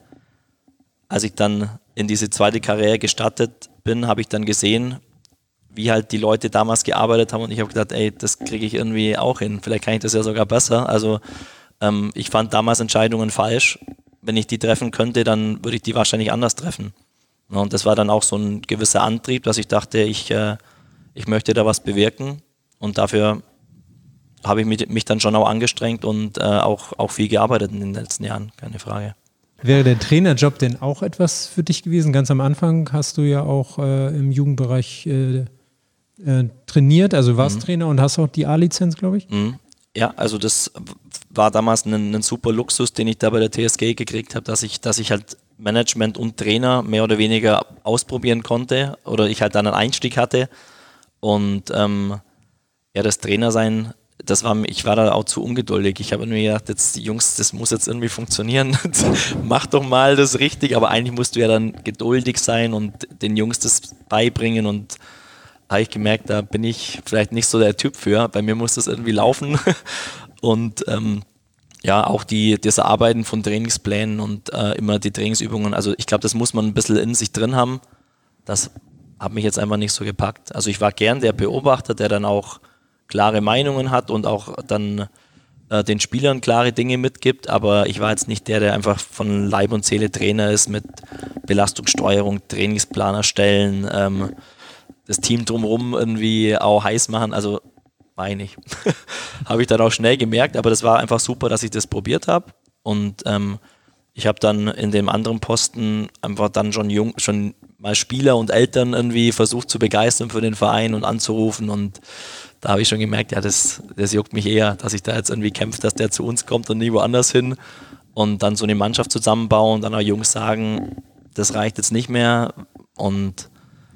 als ich dann in diese zweite Karriere gestartet bin, habe ich dann gesehen, wie halt die Leute damals gearbeitet haben, und ich habe gedacht, ey, das kriege ich irgendwie auch hin. Vielleicht kann ich das ja sogar besser. Also ähm, ich fand damals Entscheidungen falsch. Wenn ich die treffen könnte, dann würde ich die wahrscheinlich anders treffen. Ja, und das war dann auch so ein gewisser Antrieb, dass ich dachte, ich, äh, ich möchte da was bewirken, und dafür habe ich mich, mich dann schon auch angestrengt und äh, auch, auch viel gearbeitet in den letzten Jahren, keine Frage. Wäre der Trainerjob denn auch etwas für dich gewesen? Ganz am Anfang hast du ja auch äh, im Jugendbereich äh, äh, trainiert, also warst mhm. Trainer und hast auch die A-Lizenz, glaube ich. Mhm. Ja, also das war damals ein, ein super Luxus, den ich da bei der T S G gekriegt habe, dass ich, dass ich halt Management und Trainer mehr oder weniger ausprobieren konnte, oder ich halt dann einen Einstieg hatte, und ähm, ja, das Trainersein, das war, ich war da auch zu ungeduldig. Ich habe mir gedacht, jetzt Jungs, das muss jetzt irgendwie funktionieren. Mach doch mal das richtig. Aber eigentlich musst du ja dann geduldig sein und den Jungs das beibringen. Und habe ich gemerkt, da bin ich vielleicht nicht so der Typ für. Bei mir muss das irgendwie laufen. Und ähm, ja, auch die, das Erarbeiten von Trainingsplänen und äh, immer die Trainingsübungen. Also ich glaube, das muss man ein bisschen in sich drin haben. Das hat mich jetzt einfach nicht so gepackt. Also ich war gern der Beobachter, der dann auch klare Meinungen hat und auch dann äh, den Spielern klare Dinge mitgibt, aber ich war jetzt nicht der, der einfach von Leib und Seele Trainer ist mit Belastungssteuerung, Trainingsplan erstellen, ähm, das Team drumherum irgendwie auch heiß machen, also war ich nicht. Habe ich dann auch schnell gemerkt, aber das war einfach super, dass ich das probiert habe, und ähm, ich habe dann in dem anderen Posten einfach dann schon jung, schon mal Spieler und Eltern irgendwie versucht zu begeistern für den Verein und anzurufen, und da habe ich schon gemerkt, ja, das, das juckt mich eher, dass ich da jetzt irgendwie kämpfe, dass der zu uns kommt und nie woanders hin, und dann so eine Mannschaft zusammenbauen und dann auch Jungs sagen, das reicht jetzt nicht mehr, und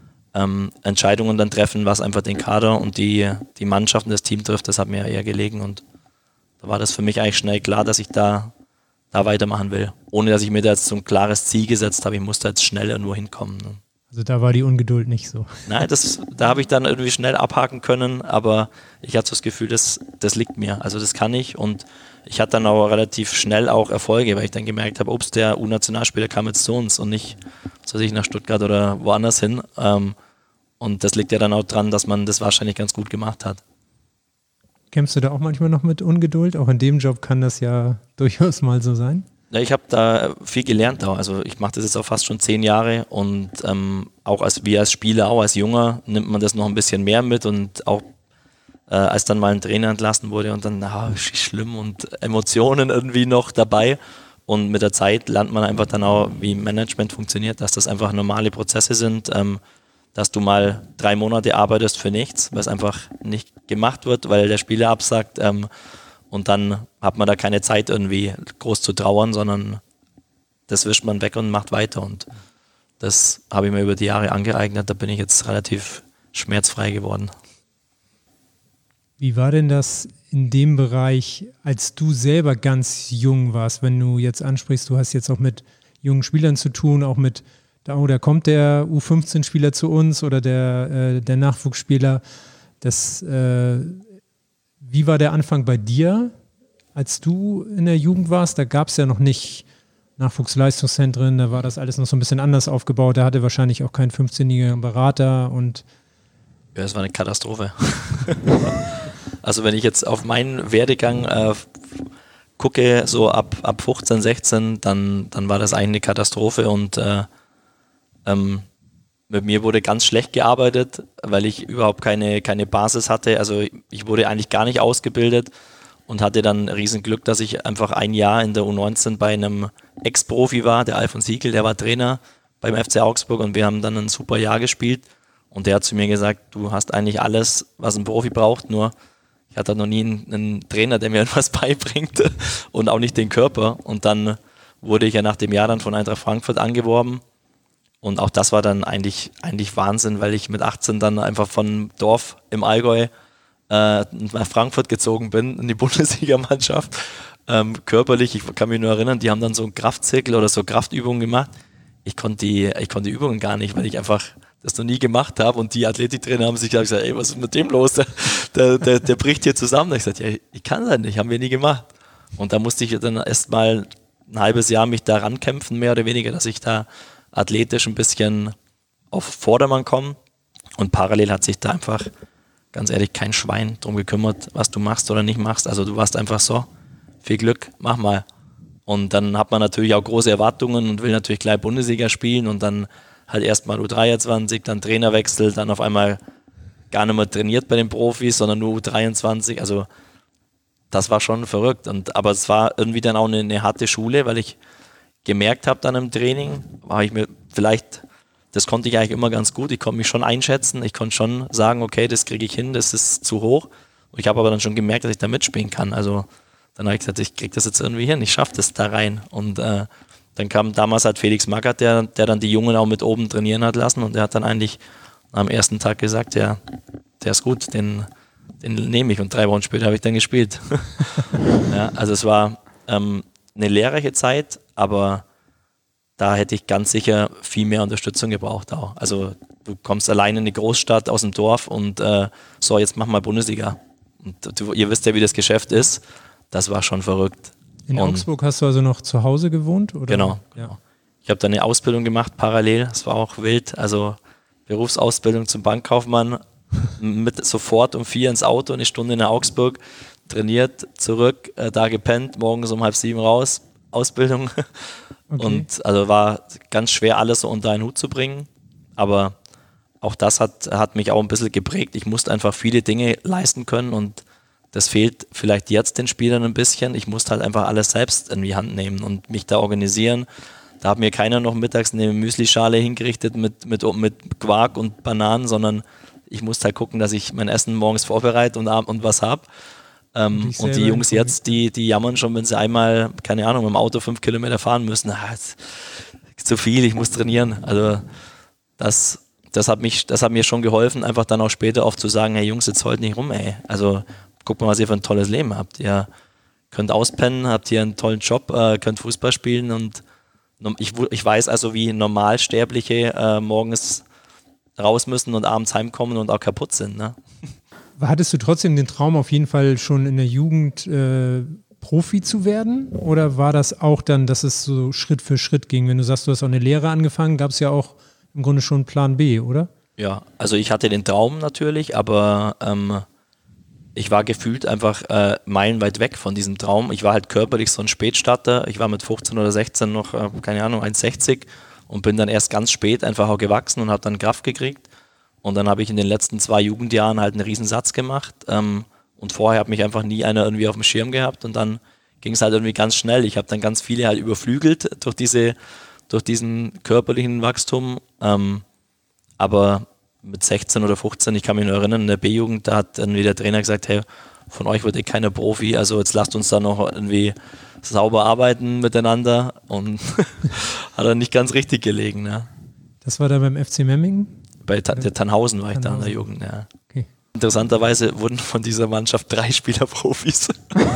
ähm, Entscheidungen dann treffen, was einfach den Kader und die, die Mannschaft und das Team trifft, das hat mir eher gelegen, und da war das für mich eigentlich schnell klar, dass ich da, da weitermachen will, ohne dass ich mir da jetzt so ein klares Ziel gesetzt habe, ich muss da jetzt schnell irgendwo hinkommen. Ne? Also da war die Ungeduld nicht so. Nein, das, da habe ich dann irgendwie schnell abhaken können, aber ich hatte so das Gefühl, das, das liegt mir, also das kann ich, und ich hatte dann auch relativ schnell auch Erfolge, weil ich dann gemerkt habe, ups, der U-Nationalspieler kam jetzt zu uns und nicht, so ich nach Stuttgart oder woanders hin, ähm, und das liegt ja dann auch dran, dass man das wahrscheinlich ganz gut gemacht hat. Kämpfst du da auch manchmal noch mit Ungeduld? Auch in dem Job kann das ja durchaus mal so sein. Ja, ich habe da viel gelernt auch. Also ich mache das jetzt auch fast schon zehn Jahre, und ähm, auch als wie als Spieler, auch als Junger nimmt man das noch ein bisschen mehr mit, und auch äh, als dann mal ein Trainer entlassen wurde und dann, na, schlimm, und Emotionen irgendwie noch dabei, und mit der Zeit lernt man einfach dann auch, wie Management funktioniert, dass das einfach normale Prozesse sind, ähm, dass du mal drei Monate arbeitest für nichts, was einfach nicht gemacht wird, weil der Spieler absagt, ähm, und dann hat man da keine Zeit irgendwie groß zu trauern, sondern das wischt man weg und macht weiter, und das habe ich mir über die Jahre angeeignet, da bin ich jetzt relativ schmerzfrei geworden. Wie war denn das in dem Bereich, als du selber ganz jung warst, wenn du jetzt ansprichst, du hast jetzt auch mit jungen Spielern zu tun, auch mit, oh, da kommt der U fünfzehn Spieler zu uns oder der, äh, der Nachwuchsspieler, das äh, wie war der Anfang bei dir, als du in der Jugend warst? Da gab es ja noch nicht Nachwuchsleistungszentren, da war das alles noch so ein bisschen anders aufgebaut. Da hatte wahrscheinlich auch kein fünfzehnjähriger Berater und ja, es war eine Katastrophe. Also wenn ich jetzt auf meinen Werdegang äh, gucke, so ab, ab fünfzehn, sechzehn, dann, dann war das eigentlich eine Katastrophe und äh, ähm, mit mir wurde ganz schlecht gearbeitet, weil ich überhaupt keine, keine Basis hatte. Also ich wurde eigentlich gar nicht ausgebildet und hatte dann riesen Glück, dass ich einfach ein Jahr in der U neunzehn bei einem Ex-Profi war, der Alfons Siegel, der war Trainer beim F C Augsburg und wir haben dann ein super Jahr gespielt und der hat zu mir gesagt, du hast eigentlich alles, was ein Profi braucht, nur ich hatte noch nie einen, einen Trainer, der mir etwas beibringt und auch nicht den Körper. Und dann wurde ich ja nach dem Jahr dann von Eintracht Frankfurt angeworben. Und auch das war dann eigentlich, eigentlich Wahnsinn, weil ich mit achtzehn dann einfach von Dorf im Allgäu äh, nach Frankfurt gezogen bin, in die Bundesligamannschaft. Ähm, körperlich, ich kann mich nur erinnern, die haben dann so einen Kraftzirkel oder so Kraftübungen gemacht. Ich konnte die, ich konnte die Übungen gar nicht, weil ich einfach das noch nie gemacht habe und die Athletiktrainer haben sich gesagt, ey, was ist mit dem los? Der, der, der, der bricht hier zusammen. Ich sagte, ja, ich kann das nicht, haben wir nie gemacht. Und da musste ich dann erst mal ein halbes Jahr mich da rankämpfen, mehr oder weniger, dass ich da athletisch ein bisschen auf Vordermann komme. Und parallel hat sich da einfach, ganz ehrlich, kein Schwein drum gekümmert, was du machst oder nicht machst. Also du warst einfach so, viel Glück, mach mal. Und dann hat man natürlich auch große Erwartungen und will natürlich gleich Bundesliga spielen und dann halt erstmal U dreiundzwanzig, dann Trainerwechsel, dann auf einmal gar nicht mehr trainiert bei den Profis, sondern nur U dreiundzwanzig. Also das war schon verrückt. Und, aber es war irgendwie dann auch eine, eine harte Schule, weil ich gemerkt habe dann im Training, war ich mir vielleicht, das konnte ich eigentlich immer ganz gut, ich konnte mich schon einschätzen, ich konnte schon sagen, okay, das kriege ich hin, das ist zu hoch. Und ich habe aber dann schon gemerkt, dass ich da mitspielen kann. Also dann habe ich gesagt, ich kriege das jetzt irgendwie hin, ich schaffe das da rein. Und äh, dann kam damals halt Felix Magath, der, der dann die Jungen auch mit oben trainieren hat lassen und der hat dann eigentlich am ersten Tag gesagt, ja, der ist gut, den, den nehme ich und drei Wochen später habe ich dann gespielt. Ja, also es war ähm, eine lehrreiche Zeit, aber da hätte ich ganz sicher viel mehr Unterstützung gebraucht auch. Also du kommst alleine in eine Großstadt aus dem Dorf und äh, so, jetzt mach mal Bundesliga. Und du, ihr wisst ja, wie das Geschäft ist. Das war schon verrückt. In und Augsburg hast du also noch zu Hause gewohnt? Oder? Genau. Ja. Ich habe dann eine Ausbildung gemacht, parallel. Das war auch wild. Also Berufsausbildung zum Bankkaufmann. Mit sofort um vier ins Auto, eine Stunde in Augsburg, trainiert, zurück, äh, da gepennt, morgens um halb sieben raus, Ausbildung. Okay. Und also war ganz schwer, alles so unter einen Hut zu bringen. Aber auch das hat, hat mich auch ein bisschen geprägt. Ich musste einfach viele Dinge leisten können und das fehlt vielleicht jetzt den Spielern ein bisschen. Ich musste halt einfach alles selbst in die Hand nehmen und mich da organisieren. Da hat mir keiner noch mittags eine Müslischale hingerichtet mit, mit, mit Quark und Bananen, sondern ich musste halt gucken, dass ich mein Essen morgens vorbereite und abends und was habe. Ähm, und die Jungs jetzt, die, die jammern schon, wenn sie einmal, keine Ahnung, mit dem Auto fünf Kilometer fahren müssen. Ah, ist zu viel, ich muss trainieren. Also das, das, hat mich, das hat mir schon geholfen, einfach dann auch später oft zu sagen, hey Jungs, jetzt heult nicht rum, ey. Also guck mal, was ihr für ein tolles Leben habt. Ihr könnt auspennen, habt hier einen tollen Job, äh, könnt Fußball spielen und ich, ich weiß also, wie Normalsterbliche äh, morgens raus müssen und abends heimkommen und auch kaputt sind. Ne? Hattest du trotzdem den Traum, auf jeden Fall schon in der Jugend äh, Profi zu werden? Oder war das auch dann, dass es so Schritt für Schritt ging? Wenn du sagst, du hast auch eine Lehre angefangen, gab es ja auch im Grunde schon Plan B, oder? Ja, also ich hatte den Traum natürlich, aber ähm, ich war gefühlt einfach äh, meilenweit weg von diesem Traum. Ich war halt körperlich so ein Spätstarter. Ich war mit fünfzehn oder sechzehn noch, äh, keine Ahnung, eins sechzig und bin dann erst ganz spät einfach auch gewachsen und habe dann Kraft gekriegt. Und dann habe ich in den letzten zwei Jugendjahren halt einen Riesensatz gemacht. Ähm, und vorher hat mich einfach nie einer irgendwie auf dem Schirm gehabt. Und dann ging es halt irgendwie ganz schnell. Ich habe dann ganz viele halt überflügelt durch, diese, durch diesen körperlichen Wachstum. Ähm, aber mit sechzehn oder fünfzehn, ich kann mich nur erinnern, in der B-Jugend, da hat irgendwie der Trainer gesagt, hey, von euch wird eh keiner Profi, also jetzt lasst uns da noch irgendwie sauber arbeiten miteinander und hat er nicht ganz richtig gelegen. Ja. Das war dann beim F C Memmingen? Bei Ta- der Tannhausen war ich Tannhausen. Da in der Jugend, ja. Okay. Interessanterweise wurden von dieser Mannschaft drei Spieler Profis.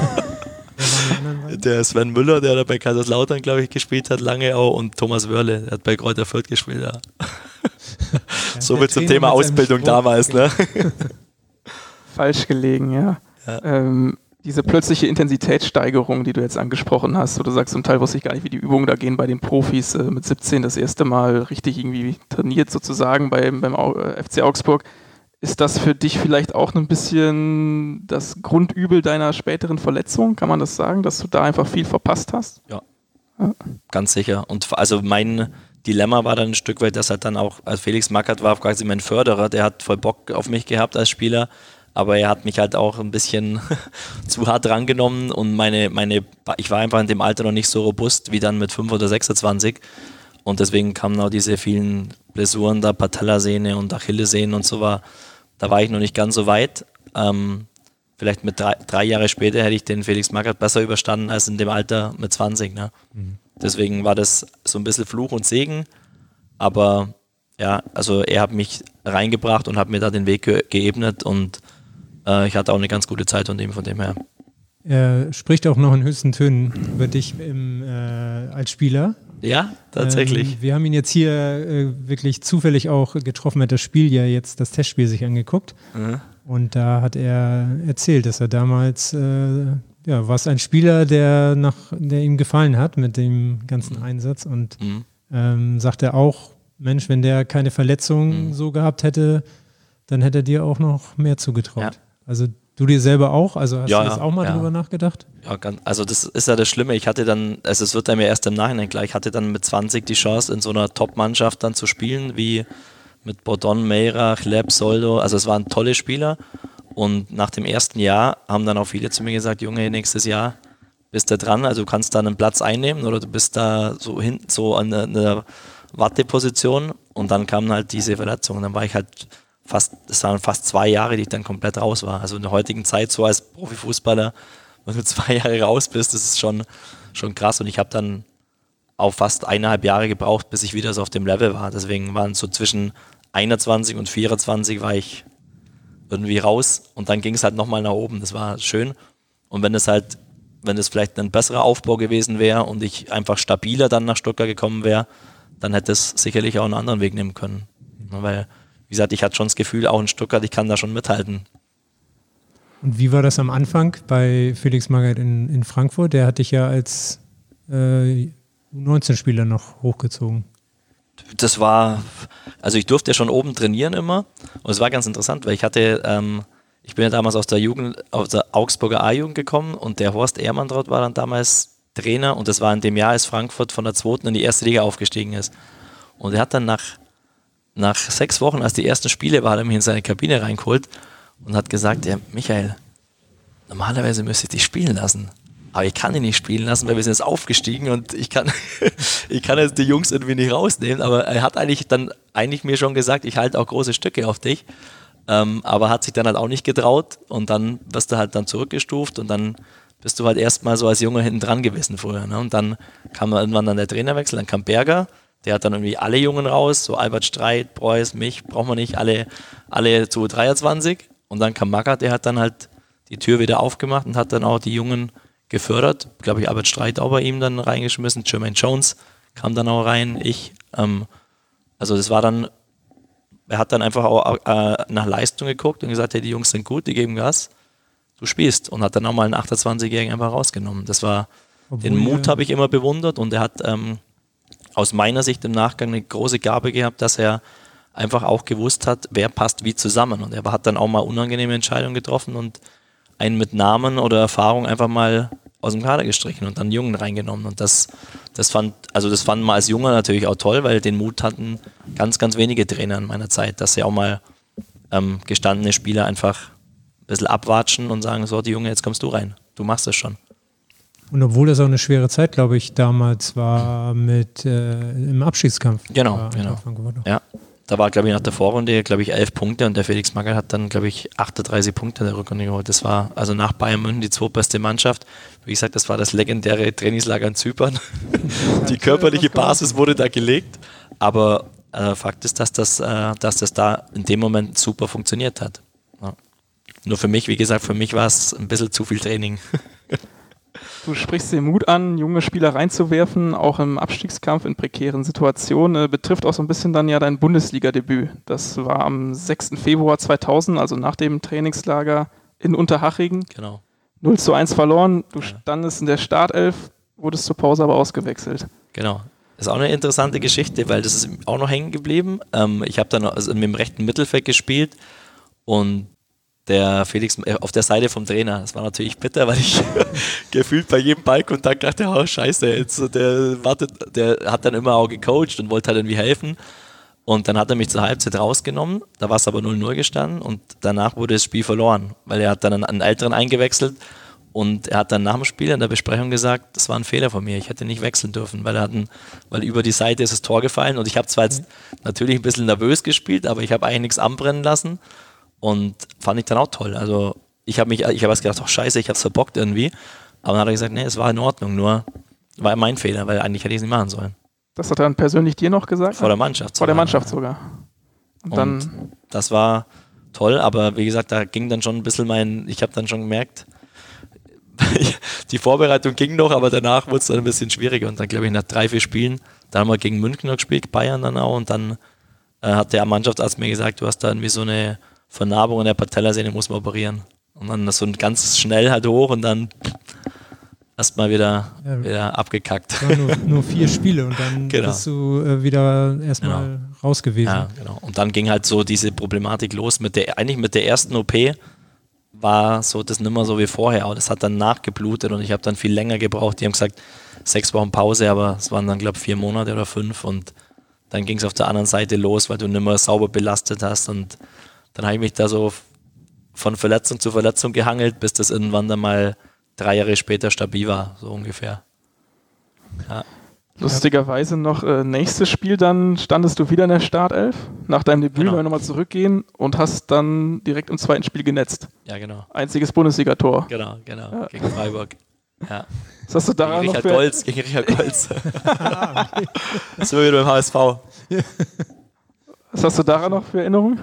Der Sven Müller, der da bei Kaiserslautern, glaube ich, gespielt hat, lange auch, und Thomas Wörle, der hat bei Kräuter Fürth gespielt. Ja. Ja, so viel zum Thema Ausbildung damals. Ne? Falsch gelegen, ja. ja. Ähm, diese plötzliche Intensitätssteigerung, die du jetzt angesprochen hast, wo du sagst, zum Teil wusste ich gar nicht, wie die Übungen da gehen bei den Profis, äh, mit siebzehn das erste Mal richtig irgendwie trainiert sozusagen beim, beim F C Augsburg. Ist das für dich vielleicht auch ein bisschen das Grundübel deiner späteren Verletzung? Kann man das sagen, dass du da einfach viel verpasst hast? Ja, ja. Ganz sicher. Und also mein Dilemma war dann ein Stück weit, dass halt dann auch, also Felix Magath war quasi mein Förderer, der hat voll Bock auf mich gehabt als Spieler, aber er hat mich halt auch ein bisschen zu hart drangenommen und meine, meine, ich war einfach in dem Alter noch nicht so robust wie dann mit fünf oder sechsundzwanzig und deswegen kamen auch diese vielen Blessuren da, Patellasehne und Achillessehnen und so war, da war ich noch nicht ganz so weit. Ähm, vielleicht mit drei, drei Jahre später hätte ich den Felix Magath besser überstanden als in dem Alter mit zwanzig. Ne? Mhm. Deswegen war das so ein bisschen Fluch und Segen. Aber ja, also er hat mich reingebracht und hat mir da den Weg ge- geebnet und äh, ich hatte auch eine ganz gute Zeit von dem, von dem her. Er spricht auch noch in höchsten Tönen über dich im, äh, als Spieler. Ja, tatsächlich. Ähm, wir haben ihn jetzt hier äh, wirklich zufällig auch getroffen, hat das Spiel ja jetzt, das Testspiel sich angeguckt. Mhm. Und da hat er erzählt, dass er damals, äh, ja, war es ein Spieler, der, nach, der ihm gefallen hat mit dem ganzen mhm. Einsatz. Und mhm. ähm, sagt er auch, Mensch, wenn der keine Verletzung mhm. so gehabt hätte, dann hätte er dir auch noch mehr zugetraut. Ja. Also du dir selber auch? Also hast ja, du das auch mal ja. drüber nachgedacht? Ja, also das ist ja das Schlimme. Ich hatte dann, also es wird einem ja erst im Nachhinein klar, ich hatte dann mit zwanzig die Chance, in so einer Top-Mannschaft dann zu spielen, wie mit Bordon, Meirach, Leb, Soldo. Also es waren tolle Spieler. Und nach dem ersten Jahr haben dann auch viele zu mir gesagt, Junge, nächstes Jahr bist du dran, also du kannst da einen Platz einnehmen oder du bist da so hinten so an einer Warteposition. Und dann kamen halt diese Verletzungen. Dann war ich halt fast, es waren fast zwei Jahre, die ich dann komplett raus war. Also in der heutigen Zeit so als Profifußballer, wenn du zwei Jahre raus bist, das ist schon, schon krass. Und ich habe dann auch fast eineinhalb Jahre gebraucht, bis ich wieder so auf dem Level war. Deswegen waren so zwischen einundzwanzig und vierundzwanzig war ich irgendwie raus und dann ging es halt nochmal nach oben. Das war schön. Und wenn es halt, wenn es vielleicht ein besserer Aufbau gewesen wäre und ich einfach stabiler dann nach Stuttgart gekommen wäre, dann hätte es sicherlich auch einen anderen Weg nehmen können. Weil, wie gesagt, ich hatte schon das Gefühl, auch in Stuttgart, ich kann da schon mithalten. Und wie war das am Anfang bei Felix Magath in, in Frankfurt? Der hat dich ja als äh, U neunzehn Spieler noch hochgezogen. Das war, also ich durfte ja schon oben trainieren immer und es war ganz interessant, weil ich hatte, ähm, ich bin ja damals aus der Jugend, aus der Augsburger A-Jugend gekommen und der Horst Ehrmantraut war dann damals Trainer und das war in dem Jahr, als Frankfurt von der zweiten in die erste Liga aufgestiegen ist. Und er hat dann nach, nach sechs Wochen, als die ersten Spiele waren, mich in seine Kabine reingeholt und hat gesagt, ja Michael, normalerweise müsste ich dich spielen lassen. Aber ich kann ihn nicht spielen lassen, weil wir sind jetzt aufgestiegen und ich kann, ich kann jetzt die Jungs irgendwie nicht rausnehmen. Aber er hat eigentlich dann eigentlich mir schon gesagt, ich halte auch große Stücke auf dich. Ähm, aber hat sich dann halt auch nicht getraut und dann wirst du halt dann zurückgestuft und dann bist du halt erstmal so als Junge hinten dran gewesen früher. Ne? Und dann kam irgendwann dann der Trainerwechsel, dann kam Berger, der hat dann irgendwie alle Jungen raus, so Albert Streit, Preuß, mich, braucht man nicht, alle, alle zu dreiundzwanzig. Und dann kam Magath, der hat dann halt die Tür wieder aufgemacht und hat dann auch die Jungen gefördert, glaube ich, Albert Streit auch bei ihm dann reingeschmissen, Jermaine Jones kam dann auch rein, ich, ähm, also das war dann, er hat dann einfach auch äh, nach Leistung geguckt und gesagt, hey, die Jungs sind gut, die geben Gas, du spielst und hat dann auch mal einen achtundzwanzigjährigen einfach rausgenommen. Das war, Obwohl den Mut habe ich immer bewundert und er hat ähm, aus meiner Sicht im Nachgang eine große Gabe gehabt, dass er einfach auch gewusst hat, wer passt wie zusammen und er hat dann auch mal unangenehme Entscheidungen getroffen und einen mit Namen oder Erfahrung einfach mal aus dem Kader gestrichen und dann Jungen reingenommen. Und das, das fand, also das fand man als Junger natürlich auch toll, weil den Mut hatten ganz, ganz wenige Trainer in meiner Zeit, dass sie auch mal ähm, gestandene Spieler einfach ein bisschen abwatschen und sagen, so, die Junge, jetzt kommst du rein. Du machst es schon. Und obwohl das auch eine schwere Zeit, glaube ich, damals war mit äh, im Abschiedskampf. Genau, genau. Ja. Da war, glaube ich, nach der Vorrunde, glaube ich, elf Punkte und der Felix Magath hat dann, glaube ich, achtunddreißig Punkte in der Rückrunde geholt. Das war also nach Bayern München die zweitbeste Mannschaft. Wie gesagt, das war das legendäre Trainingslager in Zypern. Die körperliche Basis wurde da gelegt, aber äh, Fakt ist, dass das, äh, dass das da in dem Moment super funktioniert hat. Ja. Nur für mich, wie gesagt, für mich war es ein bisschen zu viel Training. Du sprichst den Mut an, junge Spieler reinzuwerfen, auch im Abstiegskampf in prekären Situationen. Äh, betrifft auch so ein bisschen dann ja dein Bundesliga-Debüt. Das war am sechsten Februar zweitausend, also nach dem Trainingslager in Unterhaching. Genau. null zu eins verloren. Du standest in der Startelf, wurdest zur Pause aber ausgewechselt. Genau. Das ist auch eine interessante Geschichte, weil das ist auch noch hängen geblieben. Ähm, ich habe dann also mit dem rechten Mittelfeld gespielt und der Felix äh, auf der Seite vom Trainer. Das war natürlich bitter, weil ich gefühlt bei jedem Ballkontakt dachte, oh scheiße, jetzt, der wartet, der hat dann immer auch gecoacht und wollte halt irgendwie helfen. Und dann hat er mich zur Halbzeit rausgenommen, da war es aber null null gestanden und danach wurde das Spiel verloren, weil er hat dann einen Älteren eingewechselt und er hat dann nach dem Spiel in der Besprechung gesagt, das war ein Fehler von mir, ich hätte nicht wechseln dürfen, weil er hatten, weil über die Seite ist das Tor gefallen und ich habe zwar jetzt natürlich ein bisschen nervös gespielt, aber ich habe eigentlich nichts anbrennen lassen und fand ich dann auch toll. Also ich habe mich, ich habe erst gedacht, oh scheiße, ich habe es verbockt irgendwie, aber dann hat er gesagt, nee, es war in Ordnung, nur war mein Fehler, weil eigentlich hätte ich es nicht machen sollen. Das hat er dann persönlich dir noch gesagt? Vor der Mannschaft sogar. Vor der Mannschaft ja. sogar. Und, und dann das war toll, aber wie gesagt, da ging dann schon ein bisschen mein, ich habe dann schon gemerkt, die Vorbereitung ging noch, aber danach wurde es dann ein bisschen schwieriger und dann glaube ich nach drei, vier Spielen, da haben wir gegen München noch gespielt, Bayern dann auch und dann äh, hat der Mannschaftsarzt mir gesagt, du hast da irgendwie so eine Vernarbung in der Patellasehne, muss man operieren. Und dann das so ein ganz schnell halt hoch und dann erstmal wieder, ja, wieder abgekackt. Nur, nur vier Spiele und dann genau. bist du äh, wieder erstmal genau. raus gewesen. Ja, genau. Und dann ging halt so diese Problematik los. Mit der, eigentlich mit der ersten O P war so das nicht mehr so wie vorher. Aber das hat dann nachgeblutet und ich habe dann viel länger gebraucht. Die haben gesagt, sechs Wochen Pause, aber es waren dann, glaube ich, vier Monate oder fünf. Und dann ging es auf der anderen Seite los, weil du nicht mehr sauber belastet hast. Und dann habe ich mich da so von Verletzung zu Verletzung gehangelt, bis das irgendwann dann mal drei Jahre später stabil war, so ungefähr. Ja. Lustigerweise noch äh, nächstes Spiel, dann standest du wieder in der Startelf, nach deinem Debüt, genau. wenn wir nochmal zurückgehen und hast dann direkt im zweiten Spiel genetzt. Ja, genau. Einziges Bundesliga-Tor. Genau, genau, ja. gegen Freiburg. Ja. Was hast du daran gegen noch Richard für... Goltz, gegen Richard Goltz. Das sind wir wieder beim H S V. Was hast du daran noch für Erinnerungen?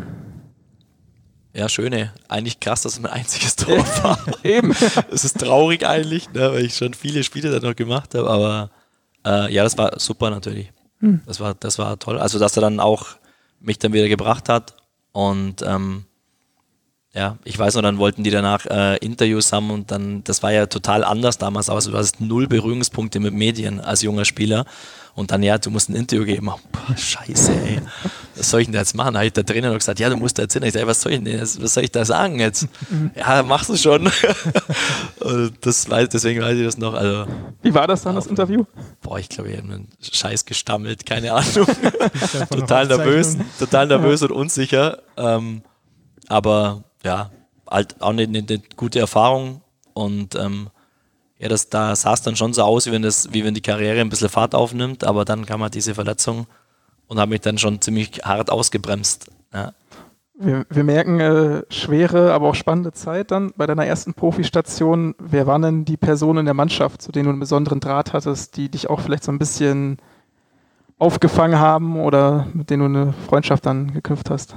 Ja, schöne. Eigentlich krass, dass es mein einziges Tor war. Eben. Es ist traurig eigentlich, ne, weil ich schon viele Spiele da noch gemacht habe, aber äh, ja, das war super natürlich. Hm. Das war, das war toll. Also, dass er dann auch mich dann wieder gebracht hat und ähm, ja, ich weiß noch, dann wollten die danach äh, Interviews haben und dann, das war ja total anders damals, aber du hast null Berührungspunkte mit Medien als junger Spieler und dann, ja, du musst ein Interview geben. Boah, scheiße, ey. Was soll ich denn jetzt machen? Da hat der Trainer noch gesagt, ja, du musst da jetzt hin. Ich sag, was soll ich denn, was soll ich da sagen jetzt? Ja, machst du schon. Und das, deswegen weiß ich das noch. Also, wie war das dann, das Interview? Boah, ich glaube, ich habe einen Scheiß gestammelt, keine Ahnung. total nervös, total nervös und unsicher. Ähm, aber ja, halt auch eine, eine, eine gute Erfahrung und ähm, ja, das, da sah es dann schon so aus, wie wenn, das, wie wenn die Karriere ein bisschen Fahrt aufnimmt, aber dann kam halt diese Verletzung und habe mich dann schon ziemlich hart ausgebremst. Ja. Wir, wir merken, äh, schwere, aber auch spannende Zeit dann bei deiner ersten Profistation. Wer waren denn die Personen in der Mannschaft, zu denen du einen besonderen Draht hattest, die dich auch vielleicht so ein bisschen aufgefangen haben oder mit denen du eine Freundschaft dann geknüpft hast?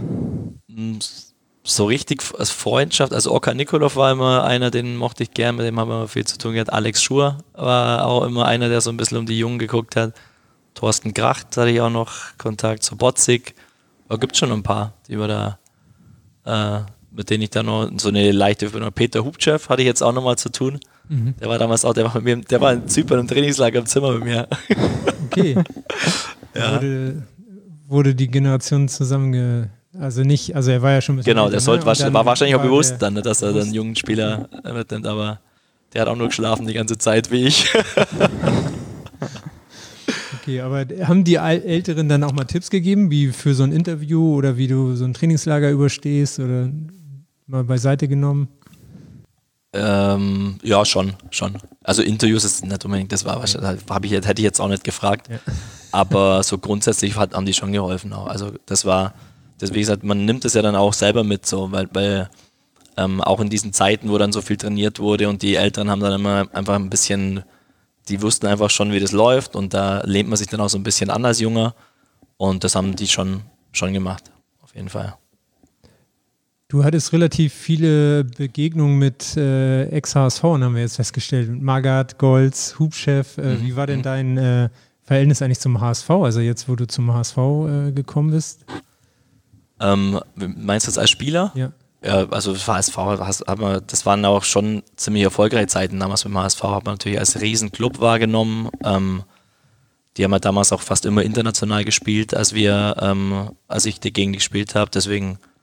So richtig als Freundschaft, also Oka Nikolov war immer einer, den mochte ich gern, mit dem haben wir viel zu tun gehabt. Alex Schur war auch immer einer, der so ein bisschen um die Jungen geguckt hat. Thorsten Kracht hatte ich auch noch Kontakt zu Botzig. Aber gibt schon ein paar, die wir da, äh, mit denen ich da noch so eine leichte Verbindung. Peter Hubchev hatte ich jetzt auch nochmal zu tun. Mhm. Der war damals auch, der war mit mir, der war in Zypern im Trainingslager im Zimmer mit mir. Okay. Ja. Wurde, wurde die Generation zusammenge... Also nicht, also er war ja schon ein bisschen... Genau, der älter, sollte, ne? war, war wahrscheinlich auch bewusst der, dann, dass er dann einen jungen Spieler mitnimmt, aber der hat auch nur geschlafen die ganze Zeit wie ich. Okay, aber haben die Älteren dann auch mal Tipps gegeben, wie für so ein Interview oder wie du so ein Trainingslager überstehst oder mal beiseite genommen? Ähm, ja, schon, schon. Also Interviews ist nicht unbedingt, das war wahrscheinlich, hab ich, hätte ich jetzt auch nicht gefragt, ja. Aber so grundsätzlich hat, haben die schon geholfen auch. Also das war, das, wie gesagt, man nimmt es ja dann auch selber mit, so, weil, weil ähm, auch in diesen Zeiten, wo dann so viel trainiert wurde und die Älteren haben dann immer einfach ein bisschen, die wussten einfach schon, wie das läuft und da lehnt man sich dann auch so ein bisschen an als Junger und das haben die schon, schon gemacht, auf jeden Fall. Du hattest relativ viele Begegnungen mit äh, Ex-H S V, haben wir jetzt festgestellt. Magath, Goltz, Hubchev. Äh, mhm. Wie war denn dein äh, Verhältnis eigentlich zum H S V? Also jetzt, wo du zum H S V äh, gekommen bist? Ähm, meinst du das als Spieler? Ja. Ja, also das H S V, das waren auch schon ziemlich erfolgreiche Zeiten damals mit dem H S V, hat man natürlich als Riesenclub wahrgenommen. Ähm, die haben ja damals auch fast immer international gespielt, als wir, ähm, als ich gegen die gespielt habe. Deswegen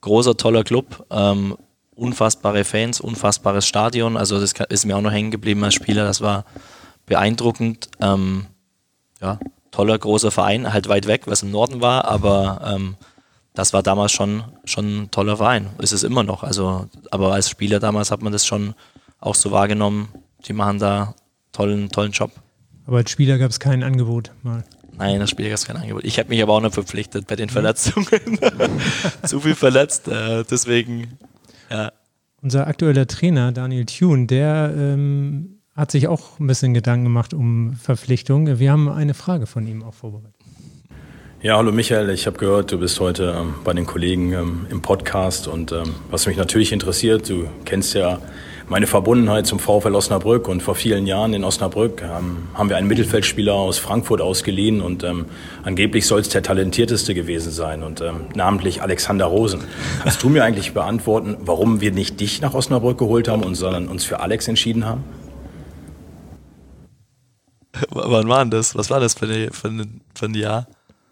großer, toller Club, ähm, unfassbare Fans, unfassbares Stadion, also das ist mir auch noch hängen geblieben als Spieler, das war beeindruckend. Ähm, ja, toller, großer Verein, halt weit weg, was im Norden war, aber ähm, das war damals schon, schon ein toller Verein, ist es immer noch, also, aber als Spieler damals hat man das schon auch so wahrgenommen, die machen da tollen, tollen Job. Aber als Spieler gab es kein Angebot mal. Nein, als Spieler gab es kein Angebot. Ich habe mich aber auch noch verpflichtet bei den Verletzungen. Zu viel verletzt, äh, deswegen, ja. Unser aktueller Trainer, Daniel Thune, der ähm, hat sich auch ein bisschen Gedanken gemacht um Verpflichtung. Wir haben eine Frage von ihm auch vorbereitet. Ja, hallo Michael, ich habe gehört, du bist heute ähm, bei den Kollegen ähm, im Podcast und ähm, was mich natürlich interessiert, du kennst ja meine Verbundenheit zum VfL Osnabrück und vor vielen Jahren in Osnabrück ähm, haben wir einen Mittelfeldspieler aus Frankfurt ausgeliehen und ähm, angeblich soll es der talentierteste gewesen sein und ähm, namentlich Alexander Rosen. Kannst du mir eigentlich beantworten, warum wir nicht dich nach Osnabrück geholt haben, und sondern uns für Alex entschieden haben? W- wann war denn das? Was war das für, eine, für, ein, für ein Jahr?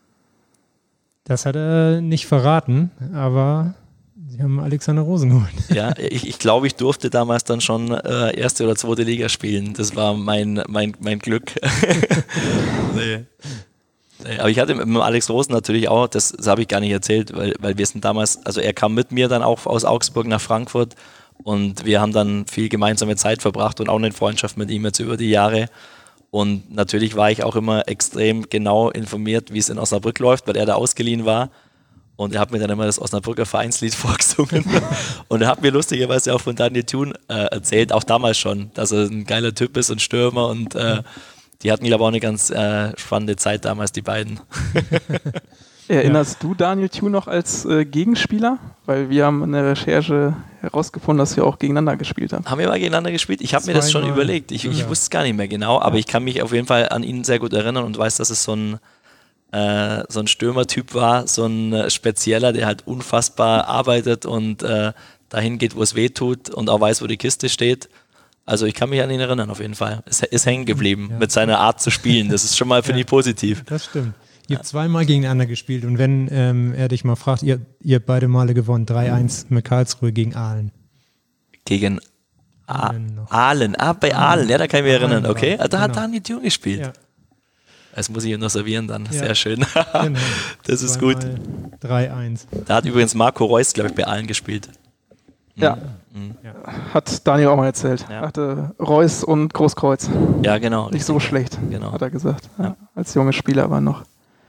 Das hat er nicht verraten, aber sie haben Alexander Rosen geholt. Ja, ich, ich glaube, ich durfte damals dann schon äh, erste oder zweite Liga spielen. Das war mein, mein, mein Glück. nee. Nee, aber ich hatte mit dem Alex Rosen natürlich auch, das, das habe ich gar nicht erzählt, weil, weil wir sind damals, also er kam mit mir dann auch aus Augsburg nach Frankfurt und wir haben dann viel gemeinsame Zeit verbracht und auch eine Freundschaft mit ihm jetzt über die Jahre. Und natürlich war ich auch immer extrem genau informiert, wie es in Osnabrück läuft, weil er da ausgeliehen war. Und er hat mir dann immer das Osnabrücker Vereinslied vorgesungen. Und er hat mir lustigerweise auch von Daniel Thune äh, erzählt, auch damals schon, dass er ein geiler Typ ist und Stürmer. Und äh, die hatten, glaube ich, auch eine ganz äh, spannende Zeit damals, die beiden. Erinnerst ja. du Daniel Thune noch als äh, Gegenspieler? Weil wir haben in der Recherche herausgefunden, dass wir auch gegeneinander gespielt haben. Haben wir mal gegeneinander gespielt? Ich habe mir das schon überlegt. Ich, ich ja. wusste es gar nicht mehr genau, aber ja. ich kann mich auf jeden Fall an ihn sehr gut erinnern und weiß, dass es so ein, äh, so ein Stürmertyp war, so ein äh, Spezieller, der halt unfassbar arbeitet und äh, dahin geht, wo es weh tut und auch weiß, wo die Kiste steht. Also ich kann mich an ihn erinnern auf jeden Fall. Es ist hängen geblieben ja. mit seiner Art zu spielen. Das ist schon mal, finde ja. ich, positiv. Das stimmt. Ihr habt zweimal gegeneinander gespielt und wenn ähm, er dich mal fragt, ihr, ihr habt beide Male gewonnen, drei eins mit Karlsruhe gegen Aalen. Gegen Aalen, Aalen. ah, bei Aalen, ja, da kann ich mich erinnern, okay. Da hat Daniel Thune gespielt. Ja. Das muss ich ihm noch servieren dann, ja. Sehr schön. Genau. Das ist gut. drei eins. Da hat übrigens Marco Reus, glaube ich, bei Aalen gespielt. Ja. Mhm. ja, hat Daniel auch mal erzählt. Ja. Er hatte Reus und Großkreuz. Ja, genau. Nicht so schlecht, genau. hat er gesagt, ja. Ja, als junge Spieler war noch.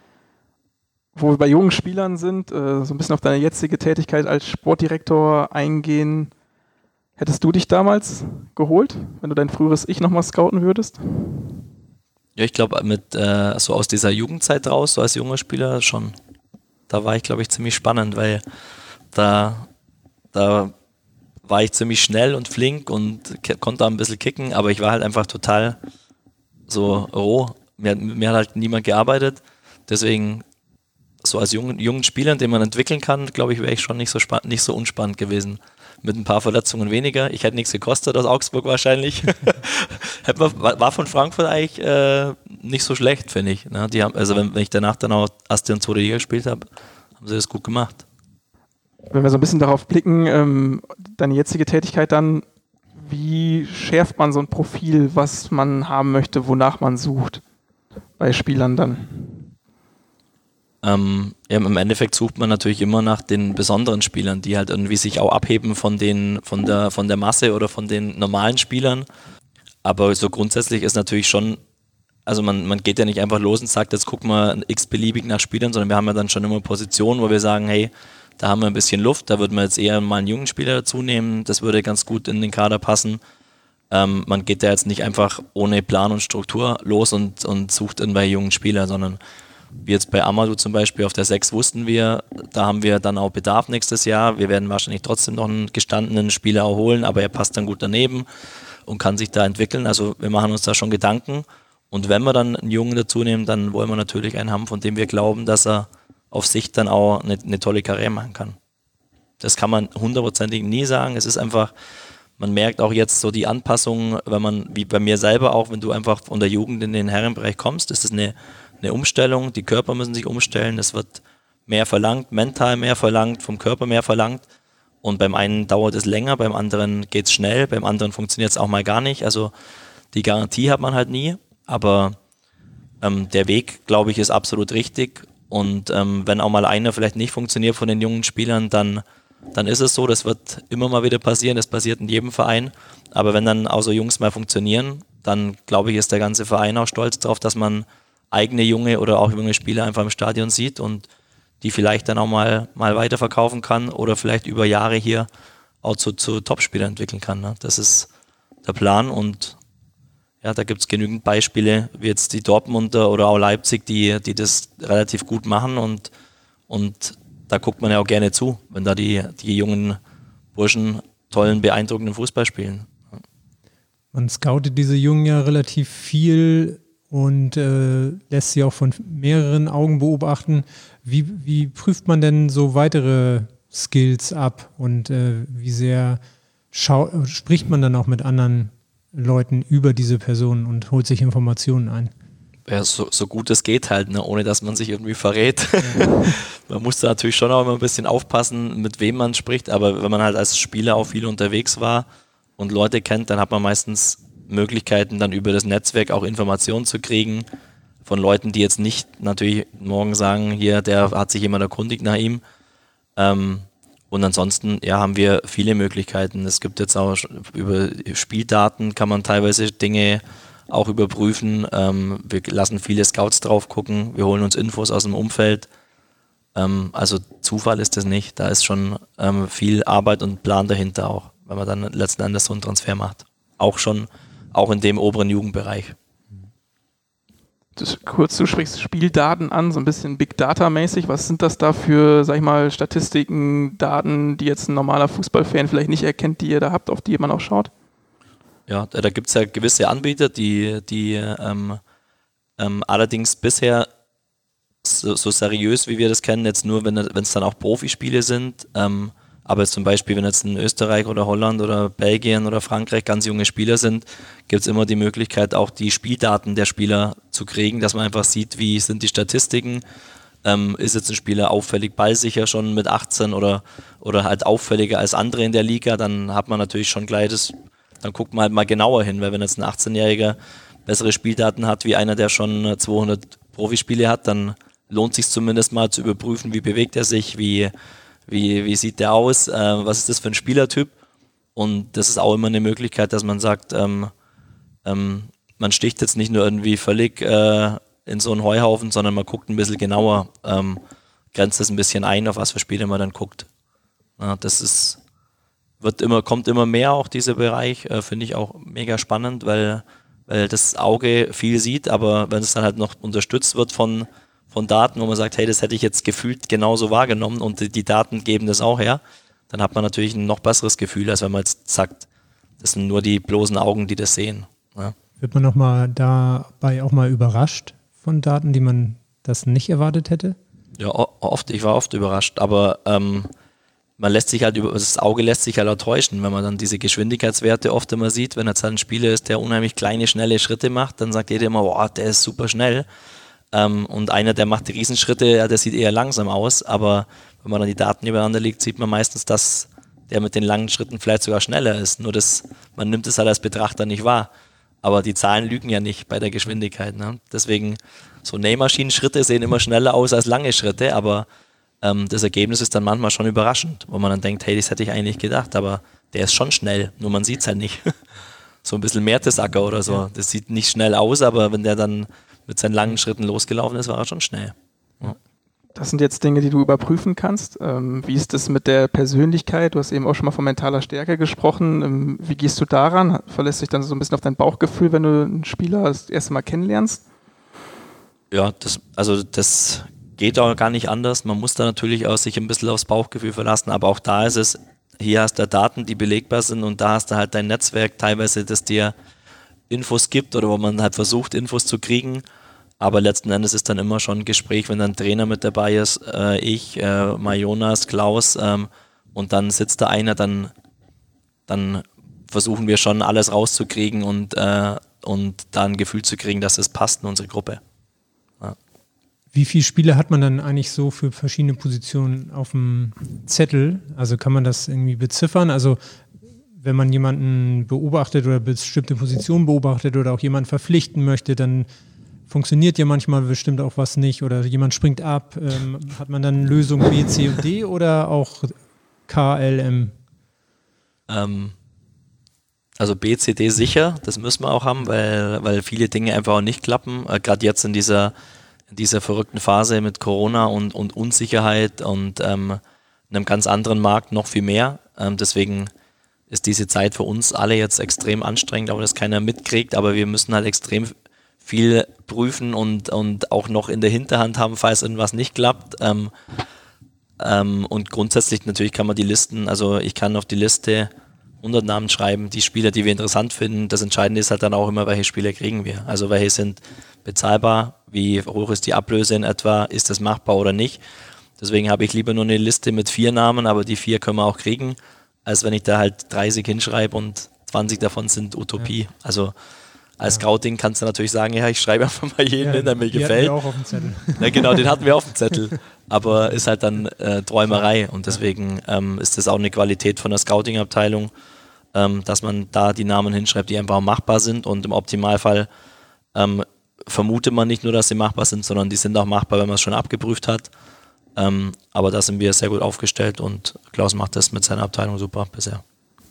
Wo wir bei jungen Spielern sind, äh, so ein bisschen auf deine jetzige Tätigkeit als Sportdirektor eingehen. Hättest du dich damals geholt, wenn du dein früheres Ich nochmal scouten würdest? Ja, ich glaube, mit äh, so aus dieser Jugendzeit raus, so als junger Spieler schon. Da war ich, glaube ich, ziemlich spannend, weil da, da war ich ziemlich schnell und flink und k- konnte ein bisschen kicken, aber ich war halt einfach total so roh. Mir, mir hat halt niemand gearbeitet, deswegen so als jungen, jungen Spieler, den man entwickeln kann, glaube ich, wäre ich schon nicht so, spa- nicht so unspannend gewesen. Mit ein paar Verletzungen weniger. Ich hätte nichts gekostet aus Augsburg wahrscheinlich. War von Frankfurt eigentlich äh, nicht so schlecht, finde ich. Ne? Die haben, also wenn, wenn ich danach dann auch erste und zweite Liga gespielt habe, haben sie das gut gemacht. Wenn wir so ein bisschen darauf blicken, ähm, deine jetzige Tätigkeit dann, wie schärft man so ein Profil, was man haben möchte, wonach man sucht bei Spielern dann? Ähm, ja, im Endeffekt sucht man natürlich immer nach den besonderen Spielern, die halt irgendwie sich auch abheben von den, von der, von der Masse oder von den normalen Spielern. Aber so grundsätzlich ist natürlich schon, also man, man geht ja nicht einfach los und sagt, jetzt gucken wir x-beliebig nach Spielern, sondern wir haben ja dann schon immer Positionen, wo wir sagen, hey, da haben wir ein bisschen Luft, da würden wir jetzt eher mal einen jungen Spieler dazu nehmen, das würde ganz gut in den Kader passen. Ähm, man geht da jetzt nicht einfach ohne Plan und Struktur los und, und sucht irgendwelche jungen Spieler, sondern wie jetzt bei Amadou zum Beispiel auf der sechs wussten wir, da haben wir dann auch Bedarf nächstes Jahr. Wir werden wahrscheinlich trotzdem noch einen gestandenen Spieler auch holen, aber er passt dann gut daneben und kann sich da entwickeln. Also wir machen uns da schon Gedanken. Und wenn wir dann einen Jungen dazu nehmen, dann wollen wir natürlich einen haben, von dem wir glauben, dass er auf Sicht dann auch eine, eine tolle Karriere machen kann. Das kann man hundertprozentig nie sagen. Es ist einfach, man merkt auch jetzt so die Anpassung, wenn man, wie bei mir selber auch, wenn du einfach von der Jugend in den Herrenbereich kommst, ist das eine eine Umstellung, die Körper müssen sich umstellen, es wird mehr verlangt, mental mehr verlangt, vom Körper mehr verlangt. Und beim einen dauert es länger, beim anderen geht es schnell, beim anderen funktioniert es auch mal gar nicht. Also die Garantie hat man halt nie, aber ähm, der Weg, glaube ich, ist absolut richtig. Und ähm, wenn auch mal einer vielleicht nicht funktioniert von den jungen Spielern, dann, dann ist es so, das wird immer mal wieder passieren, das passiert in jedem Verein. Aber wenn dann auch so Jungs mal funktionieren, dann glaube ich, ist der ganze Verein auch stolz darauf, dass man eigene junge oder auch junge Spieler einfach im Stadion sieht und die vielleicht dann auch mal, mal weiterverkaufen kann oder vielleicht über Jahre hier auch zu, zu Topspielern entwickeln kann. Ne? Das ist der Plan und ja, da gibt es genügend Beispiele, wie jetzt die Dortmunder oder auch Leipzig, die, die das relativ gut machen und, und da guckt man ja auch gerne zu, wenn da die, die jungen Burschen tollen, beeindruckenden Fußball spielen. Man scoutet diese Jungen ja relativ viel und äh, lässt sie auch von mehreren Augen beobachten. Wie, wie prüft man denn so weitere Skills ab und äh, wie sehr schau- spricht man dann auch mit anderen Leuten über diese Personen und holt sich Informationen ein? Ja, so, so gut es geht halt, ne? Ohne dass man sich irgendwie verrät. Ja. Man muss da natürlich schon auch immer ein bisschen aufpassen, mit wem man spricht, aber wenn man halt als Spieler auch viel unterwegs war und Leute kennt, dann hat man meistens Möglichkeiten, dann über das Netzwerk auch Informationen zu kriegen von Leuten, die jetzt nicht natürlich morgen sagen, hier, der hat sich jemand erkundigt nach ihm. Ähm, und ansonsten, ja, haben wir viele Möglichkeiten. Es gibt jetzt auch über Spieldaten kann man teilweise Dinge auch überprüfen. Ähm, wir lassen viele Scouts drauf gucken. Wir holen uns Infos aus dem Umfeld. Ähm, also Zufall ist das nicht. Da ist schon ähm, viel Arbeit und Plan dahinter auch, wenn man dann letzten Endes so einen Transfer macht. Auch schon, auch in dem oberen Jugendbereich. Das, kurz, du sprichst Spieldaten an, so ein bisschen Big Data-mäßig. Was sind das da für, sag ich mal, Statistiken, Daten, die jetzt ein normaler Fußballfan vielleicht nicht erkennt, die ihr da habt, auf die man auch schaut? Ja, da, da gibt es ja gewisse Anbieter, die, die ähm, ähm, allerdings bisher so, so seriös, wie wir das kennen, jetzt nur, wenn es dann auch Profispiele sind, ähm, aber zum Beispiel, wenn jetzt in Österreich oder Holland oder Belgien oder Frankreich ganz junge Spieler sind, gibt es immer die Möglichkeit, auch die Spieldaten der Spieler zu kriegen, dass man einfach sieht, wie sind die Statistiken, ähm, ist jetzt ein Spieler auffällig ballsicher schon mit achtzehn oder, oder halt auffälliger als andere in der Liga, dann hat man natürlich schon gleich das, dann guckt man halt mal genauer hin, weil wenn jetzt ein achtzehnjähriger bessere Spieldaten hat wie einer, der schon zweihundert Profispiele hat, dann lohnt sich zumindest mal zu überprüfen, wie bewegt er sich, wie Wie, wie sieht der aus, äh, was ist das für ein Spielertyp, und das ist auch immer eine Möglichkeit, dass man sagt, ähm, ähm, man sticht jetzt nicht nur irgendwie völlig äh, in so einen Heuhaufen, sondern man guckt ein bisschen genauer, ähm, grenzt es ein bisschen ein, auf was für Spiele man dann guckt. Ja, das ist, wird immer, kommt immer mehr auch dieser Bereich, äh, finde ich auch mega spannend, weil, weil das Auge viel sieht, aber wenn es dann halt noch unterstützt wird von von Daten, wo man sagt, hey, das hätte ich jetzt gefühlt genauso wahrgenommen und die, die Daten geben das auch her, dann hat man natürlich ein noch besseres Gefühl, als wenn man jetzt sagt, das sind nur die bloßen Augen, die das sehen. Ja. Wird man noch mal dabei auch mal überrascht von Daten, die man das nicht erwartet hätte? Ja, oft, ich war oft überrascht, aber ähm, man lässt sich halt über, das Auge lässt sich halt auch täuschen, wenn man dann diese Geschwindigkeitswerte oft immer sieht, wenn jetzt halt ein Spieler ist, der unheimlich kleine, schnelle Schritte macht, dann sagt jeder immer, boah, der ist super schnell. Ähm, und einer, der macht die Riesenschritte, ja, der sieht eher langsam aus, aber wenn man dann die Daten übereinander legt, sieht man meistens, dass der mit den langen Schritten vielleicht sogar schneller ist. Nur das, man nimmt es halt als Betrachter nicht wahr. Aber die Zahlen lügen ja nicht bei der Geschwindigkeit. Ne? Deswegen, so Nähmaschinenschritte sehen immer schneller aus als lange Schritte, aber ähm, das Ergebnis ist dann manchmal schon überraschend, wo man dann denkt, hey, das hätte ich eigentlich gedacht, aber der ist schon schnell, nur man sieht es halt nicht. So ein bisschen Mertesacker oder so. Das sieht nicht schnell aus, aber wenn der dann mit seinen langen Schritten losgelaufen ist, war er schon schnell. Ja. Das sind jetzt Dinge, die du überprüfen kannst. Ähm, wie ist es mit der Persönlichkeit? Du hast eben auch schon mal von mentaler Stärke gesprochen. Ähm, wie gehst du daran? Verlässt dich dann so ein bisschen auf dein Bauchgefühl, wenn du einen Spieler das erste Mal kennenlernst? Ja, das, also das geht auch gar nicht anders. Man muss da natürlich auch sich ein bisschen aufs Bauchgefühl verlassen, aber auch da ist es, hier hast du Daten, die belegbar sind, und da hast du halt dein Netzwerk teilweise, das dir Infos gibt oder wo man halt versucht, Infos zu kriegen, aber letzten Endes ist dann immer schon ein Gespräch, wenn dann ein Trainer mit dabei ist, äh, ich, äh, mal Jonas, Klaus, ähm, und dann sitzt da einer, dann, dann versuchen wir schon alles rauszukriegen und, äh, und da ein Gefühl zu kriegen, dass es passt in unsere Gruppe. Ja. Wie viele Spiele hat man dann eigentlich so für verschiedene Positionen auf dem Zettel? Also kann man das irgendwie beziffern? Also wenn man jemanden beobachtet oder bestimmte Positionen beobachtet oder auch jemanden verpflichten möchte, dann funktioniert ja manchmal bestimmt auch was nicht oder jemand springt ab. Ähm, hat man dann Lösung B, C und D oder auch K, L, M? Ähm, also B, C, D sicher, das müssen wir auch haben, weil, weil viele Dinge einfach auch nicht klappen. Äh, Gerade jetzt in dieser, in dieser verrückten Phase mit Corona und, und Unsicherheit und ähm, einem ganz anderen Markt noch viel mehr. Ähm, deswegen ist diese Zeit für uns alle jetzt extrem anstrengend, aber das keiner mitkriegt, aber wir müssen halt extrem viel prüfen und, und auch noch in der Hinterhand haben, falls irgendwas nicht klappt. Ähm, ähm, und grundsätzlich natürlich kann man die Listen, also ich kann auf die Liste hundert Namen schreiben, die Spieler, die wir interessant finden. Das Entscheidende ist halt dann auch immer, welche Spieler kriegen wir. Also welche sind bezahlbar, wie hoch ist die Ablöse in etwa, ist das machbar oder nicht. Deswegen habe ich lieber nur eine Liste mit vier Namen, aber die vier können wir auch kriegen, als wenn ich da halt dreißig hinschreibe und zwanzig davon sind Utopie. Ja. Also als Scouting kannst du natürlich sagen, ja, ich schreibe einfach mal jeden ja, hin, der mir die gefällt. Hatten wir auch auf dem Zettel. Ja, genau, den hatten wir auf dem Zettel. Aber ist halt dann äh, Träumerei und deswegen ähm, ist das auch eine Qualität von der Scouting-Abteilung, ähm, dass man da die Namen hinschreibt, die einfach machbar sind und im Optimalfall ähm, vermutet man nicht nur, dass sie machbar sind, sondern die sind auch machbar, wenn man es schon abgeprüft hat. Ähm, aber da sind wir sehr gut aufgestellt und Klaus macht das mit seiner Abteilung super bisher.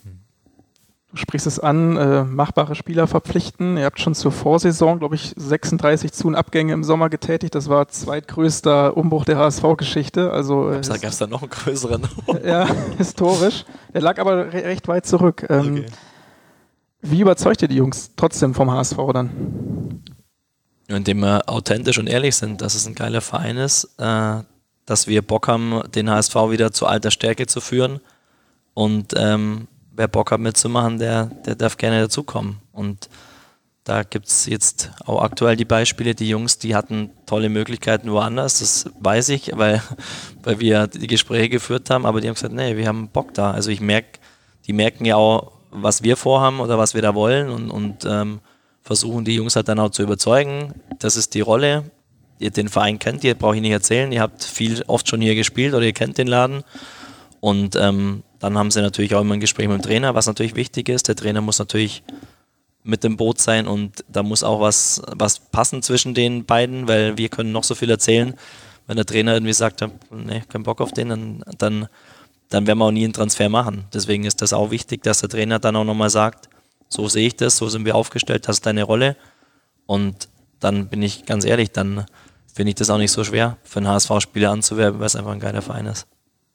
Du sprichst es an, äh, machbare Spieler verpflichten. Ihr habt schon zur Vorsaison, glaube ich, sechsunddreißig Zu- und Abgänge im Sommer getätigt. Das war zweitgrößter Umbruch der H S V-Geschichte. Also, äh, da gab es dann noch einen größeren. Ja, historisch. Der lag aber re- recht weit zurück. Ähm, Okay. Wie überzeugt ihr die Jungs trotzdem vom H S V dann? Indem wir authentisch und ehrlich sind, dass es ein geiler Verein ist, äh, dass wir Bock haben, den H S V wieder zu alter Stärke zu führen und ähm, wer Bock hat mitzumachen, der, der darf gerne dazukommen. Und da gibt es jetzt auch aktuell die Beispiele, die Jungs, die hatten tolle Möglichkeiten woanders, das weiß ich, weil, weil wir die Gespräche geführt haben, aber die haben gesagt, nee, wir haben Bock da. Also ich merke, die merken ja auch, was wir vorhaben oder was wir da wollen und, und ähm, versuchen die Jungs halt dann auch zu überzeugen. Das ist die Rolle. Ihr den Verein kennt, ihr brauche ich nicht erzählen, ihr habt viel oft schon hier gespielt oder ihr kennt den Laden. Und ähm, dann haben sie natürlich auch immer ein Gespräch mit dem Trainer, was natürlich wichtig ist. Der Trainer muss natürlich mit dem Boot sein und da muss auch was, was passen zwischen den beiden, weil wir können noch so viel erzählen. Wenn der Trainer irgendwie sagt, nee, kein Bock auf den, dann, dann, dann werden wir auch nie einen Transfer machen. Deswegen ist das auch wichtig, dass der Trainer dann auch nochmal sagt, so sehe ich das, so sind wir aufgestellt, das ist deine Rolle. Und dann bin ich ganz ehrlich, dann finde ich das auch nicht so schwer, für einen H S V-Spieler anzuwerben, weil es einfach ein geiler Verein ist.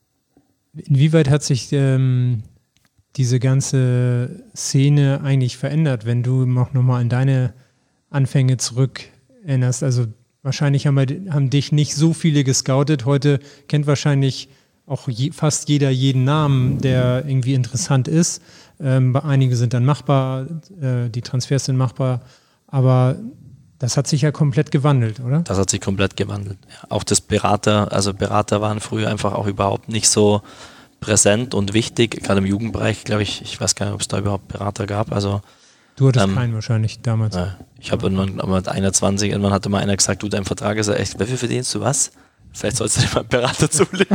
Inwieweit hat sich ähm, diese ganze Szene eigentlich verändert, wenn du noch nochmal an deine Anfänge zurück erinnerst? Also wahrscheinlich haben, wir, haben dich nicht so viele gescoutet. Heute kennt wahrscheinlich auch je, fast jeder jeden Namen, der irgendwie interessant ist. Ähm, einige sind dann machbar, äh, die Transfers sind machbar, aber das hat sich ja komplett gewandelt, oder? Das hat sich komplett gewandelt. Ja, auch das Berater, also Berater waren früher einfach auch überhaupt nicht so präsent und wichtig, gerade im Jugendbereich, glaube ich, ich weiß gar nicht, ob es da überhaupt Berater gab. Also, du hattest ähm, keinen wahrscheinlich damals. Ja, ich habe irgendwann mit einundzwanzig, irgendwann hatte mal einer gesagt, du, dein Vertrag ist ja echt, wie viel verdienst du was? Vielleicht sollst du dir mal einen Berater zulegen.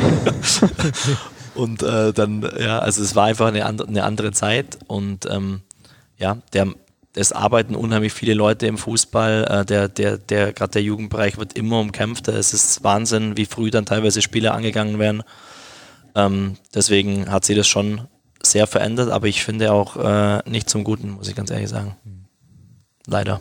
Und äh, dann, ja, also es war einfach eine andere, eine andere Zeit und ähm, ja, der es arbeiten unheimlich viele Leute im Fußball, äh, der, der, der, gerade der Jugendbereich wird immer umkämpft, es ist Wahnsinn, wie früh dann teilweise Spiele angegangen werden. Ähm, deswegen hat sich das schon sehr verändert, aber ich finde auch äh, nicht zum Guten, muss ich ganz ehrlich sagen. Leider.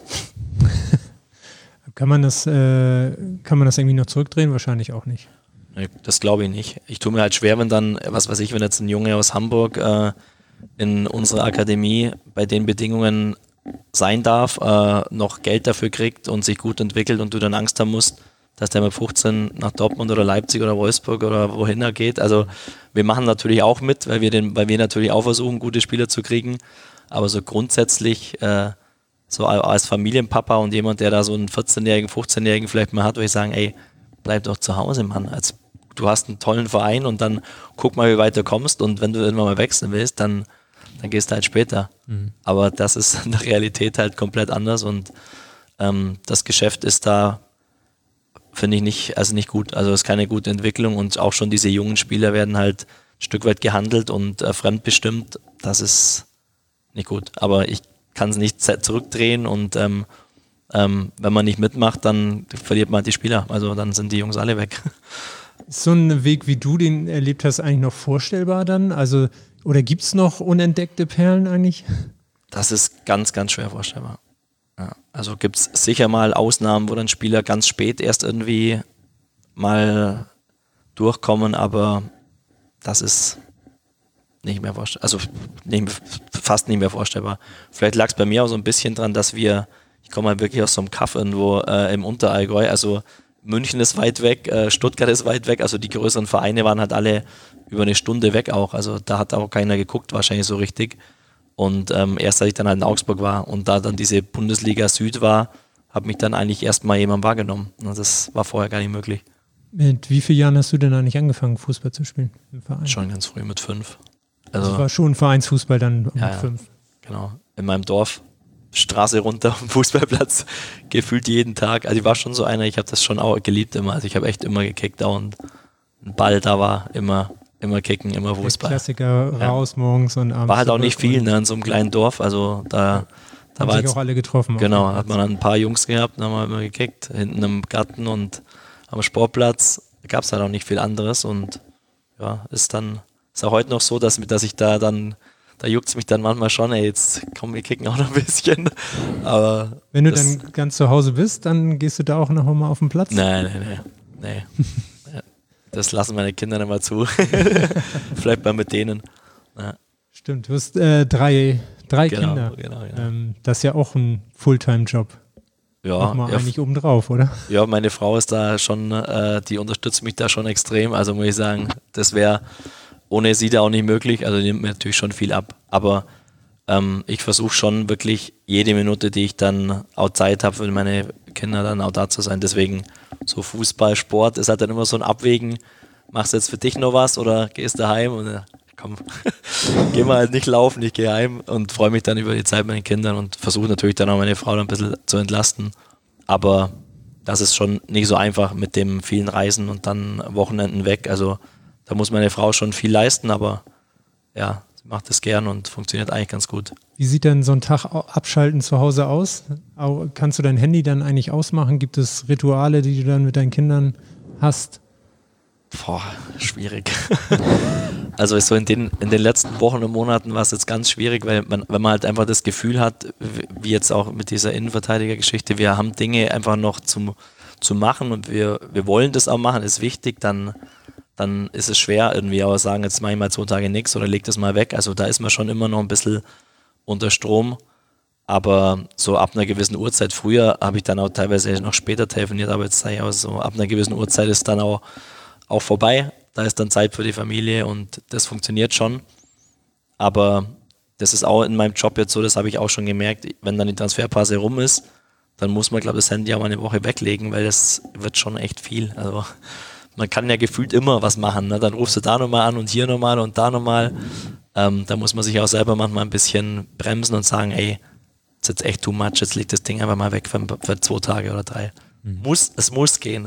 Kann man das, äh, kann man das irgendwie noch zurückdrehen? Wahrscheinlich auch nicht. Nee, das glaube ich nicht. Ich tue mir halt schwer, wenn dann, was weiß ich, wenn jetzt ein Junge aus Hamburg äh, in unserer Akademie bei den Bedingungen sein darf, äh, noch Geld dafür kriegt und sich gut entwickelt und du dann Angst haben musst, dass der mit fünfzehn nach Dortmund oder Leipzig oder Wolfsburg oder wohin er geht. Also wir machen natürlich auch mit, weil wir den, weil wir natürlich auch versuchen, gute Spieler zu kriegen. Aber so grundsätzlich, äh, so als Familienpapa und jemand, der da so einen vierzehnjährigen, fünfzehnjährigen vielleicht mal hat, würde ich sagen, ey, bleib doch zu Hause, Mann. Als, du hast einen tollen Verein und dann guck mal, wie weit du kommst und wenn du irgendwann mal wechseln willst, dann dann gehst du halt später. Mhm. Aber das ist in der Realität halt komplett anders und ähm, das Geschäft ist da finde ich nicht, also nicht gut. Also es ist keine gute Entwicklung und auch schon diese jungen Spieler werden halt ein Stück weit gehandelt und äh, fremdbestimmt. Das ist nicht gut. Aber ich kann es nicht zurückdrehen und ähm, ähm, wenn man nicht mitmacht, dann verliert man halt die Spieler. Also dann sind die Jungs alle weg. Ist so ein Weg, wie du den erlebt hast, eigentlich noch vorstellbar dann? Also, oder gibt es noch unentdeckte Perlen eigentlich? Das ist ganz, ganz schwer vorstellbar. Ja, also gibt es sicher mal Ausnahmen, wo dann Spieler ganz spät erst irgendwie mal durchkommen, aber das ist nicht mehr vorstellbar, also nicht, fast nicht mehr vorstellbar. Vielleicht lag es bei mir auch so ein bisschen dran, dass wir, ich komme mal wirklich aus so einem Kaff irgendwo äh, im Unterallgäu, also München ist weit weg, äh, Stuttgart ist weit weg, also die größeren Vereine waren halt alle über eine Stunde weg auch, also da hat auch keiner geguckt wahrscheinlich so richtig. Und ähm, erst als ich dann halt in Augsburg war und da dann diese Bundesliga Süd war, hat mich dann eigentlich erstmal jemand wahrgenommen. Und das war vorher gar nicht möglich. Mit wie vielen Jahren hast du denn eigentlich angefangen, Fußball zu spielen im Verein? Schon ganz früh, mit fünf. Also das war schon Vereinsfußball dann mit ja, fünf? Genau, in meinem Dorf, Straße runter, Fußballplatz, gefühlt jeden Tag. Also ich war schon so einer, ich habe das schon auch geliebt immer. Also ich habe echt immer gekickt und ein Ball da war, immer... Immer kicken, immer Fußball. Der Klassiker raus ja. morgens und abends. War halt auch nicht viel, ne, in so einem kleinen Dorf. Also da, da haben war sich jetzt, auch alle getroffen. Genau, hat man dann ein paar Jungs gehabt, dann haben wir immer gekickt, hinten im Garten und am Sportplatz gab es halt auch nicht viel anderes. Und ja, ist dann, ist auch heute noch so, dass, dass ich da dann, da juckt es mich dann manchmal schon, ey, jetzt komm, wir kicken auch noch ein bisschen. Aber wenn du dann ganz zu Hause bist, dann gehst du da auch noch mal auf den Platz? Nein, nein, nein. nee. Das lassen meine Kinder nicht mal zu. Vielleicht mal mit denen. Ja. Stimmt, du hast äh, drei, drei genau, Kinder. Genau, genau. Ähm, das ist ja auch ein Fulltime-Job. Ja, Nochmal ja, eigentlich obendrauf, oder? Ja, meine Frau ist da schon, äh, die unterstützt mich da schon extrem. Also muss ich sagen, das wäre ohne sie da auch nicht möglich. Also die nimmt mir natürlich schon viel ab. Aber ähm, ich versuche schon wirklich jede Minute, die ich dann auch Zeit habe für meine Kinder, dann auch da zu sein. Deswegen so Fußball, Sport ist halt dann immer so ein Abwägen. Machst du jetzt für dich noch was oder gehst du heim? Und ja, komm, geh mal halt nicht laufen, ich gehe heim und freue mich dann über die Zeit mit den Kindern und versuche natürlich dann auch meine Frau dann ein bisschen zu entlasten. Aber das ist schon nicht so einfach mit dem vielen Reisen und dann Wochenenden weg. Also da muss meine Frau schon viel leisten, aber ja, sie macht es gern und funktioniert eigentlich ganz gut. Wie sieht denn so ein Tag abschalten zu Hause aus? Kannst du dein Handy dann eigentlich ausmachen? Gibt es Rituale, die du dann mit deinen Kindern hast? Boah, schwierig. Also so in den, in den letzten Wochen und Monaten war es jetzt ganz schwierig, weil man, wenn man halt einfach das Gefühl hat, wie jetzt auch mit dieser Innenverteidiger-Geschichte, wir haben Dinge einfach noch zum, zu machen und wir, wir wollen das auch machen, ist wichtig, dann, dann ist es schwer irgendwie auch sagen, jetzt mache ich mal zwei Tage nichts oder leg das mal weg. Also da ist man schon immer noch ein bisschen unter Strom. Aber so ab einer gewissen Uhrzeit, früher habe ich dann auch teilweise noch später telefoniert, aber jetzt sage ich auch so, ab einer gewissen Uhrzeit ist dann auch, auch vorbei. Da ist dann Zeit für die Familie und das funktioniert schon. Aber das ist auch in meinem Job jetzt so, das habe ich auch schon gemerkt, wenn dann die Transferphase rum ist, dann muss man, glaube ich, das Handy auch mal eine Woche weglegen, weil das wird schon echt viel. Also man kann ja gefühlt immer was machen. Ne? Dann rufst du da nochmal an und hier nochmal und da nochmal. Ähm, da muss man sich auch selber manchmal ein bisschen bremsen und sagen, ey, das ist jetzt echt too much, jetzt liegt das Ding einfach mal weg für, für zwei Tage oder drei. Mhm. Muss, es muss gehen.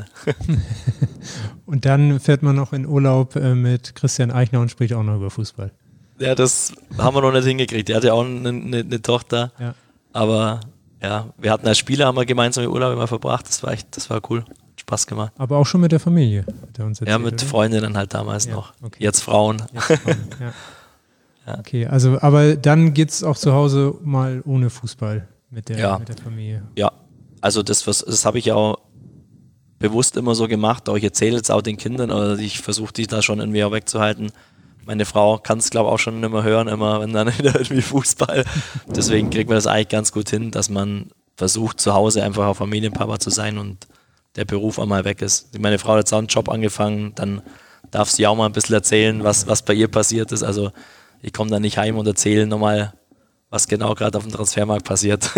Und dann fährt man noch in Urlaub äh, mit Christian Eichner und spricht auch noch über Fußball. Ja, das haben wir noch nicht hingekriegt. Der hat ja auch eine, eine, eine Tochter. Ja. Aber ja, wir hatten als Spieler haben wir gemeinsam den Urlaub immer verbracht. Das war echt, das war cool. Hat Spaß gemacht. Aber auch schon mit der Familie. Hat er uns erzählt, ja, mit oder? Freundinnen halt damals ja, noch. Okay. Jetzt Frauen. Jetzt Frauen ja. Ja. Okay, also aber dann geht es auch zu Hause mal ohne Fußball mit der, ja. mit der Familie. Ja, also das, das habe ich auch bewusst immer so gemacht, auch ich erzähle jetzt auch den Kindern, oder ich versuche die da schon irgendwie auch wegzuhalten. Meine Frau kann es, glaube ich, auch schon immer hören, immer wenn dann wieder irgendwie Fußball. Deswegen kriegt man das eigentlich ganz gut hin, dass man versucht, zu Hause einfach auch Familienpapa zu sein und der Beruf einmal weg ist. Meine Frau hat jetzt auch einen Job angefangen, dann darf sie auch mal ein bisschen erzählen, was, was bei ihr passiert ist. Also ich komme dann nicht heim und erzähle nochmal, was genau gerade auf dem Transfermarkt passiert.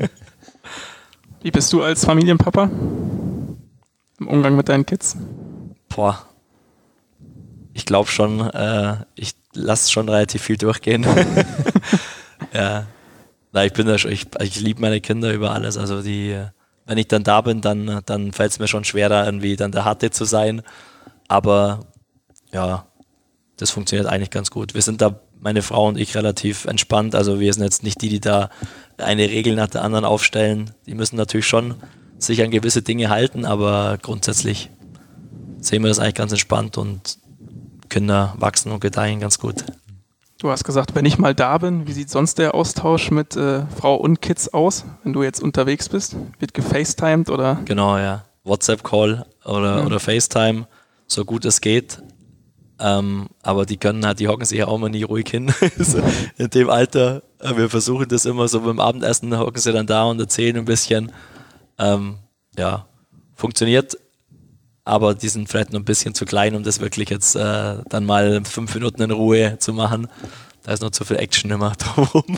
Wie bist du als Familienpapa im Umgang mit deinen Kids? Boah, ich glaube schon, äh, ich lasse schon relativ viel durchgehen. Ja, na, ich bin da schon, ich, ich liebe meine Kinder über alles. Also die, wenn ich dann da bin, dann, dann fällt es mir schon schwer, da irgendwie dann der Harte zu sein. Aber ja, das funktioniert eigentlich ganz gut. Wir sind da, meine Frau und ich, relativ entspannt. Also wir sind jetzt nicht die, die da eine Regel nach der anderen aufstellen. Die müssen natürlich schon sich an gewisse Dinge halten, aber grundsätzlich sehen wir das eigentlich ganz entspannt und können da wachsen und gedeihen ganz gut. Du hast gesagt, wenn ich mal da bin, wie sieht sonst der Austausch mit äh, Frau und Kids aus, wenn du jetzt unterwegs bist? Wird gefacetimed oder? Genau, ja. WhatsApp-Call oder, ja. oder FaceTime, so gut es geht. Ähm, aber die können halt, die hocken sich ja auch mal nie ruhig hin. In dem Alter, wir versuchen das immer so beim Abendessen, hocken sie dann da und erzählen ein bisschen. Ähm, ja, funktioniert. Aber die sind vielleicht noch ein bisschen zu klein, um das wirklich jetzt äh, dann mal fünf Minuten in Ruhe zu machen. Da ist noch zu viel Action immer drumherum.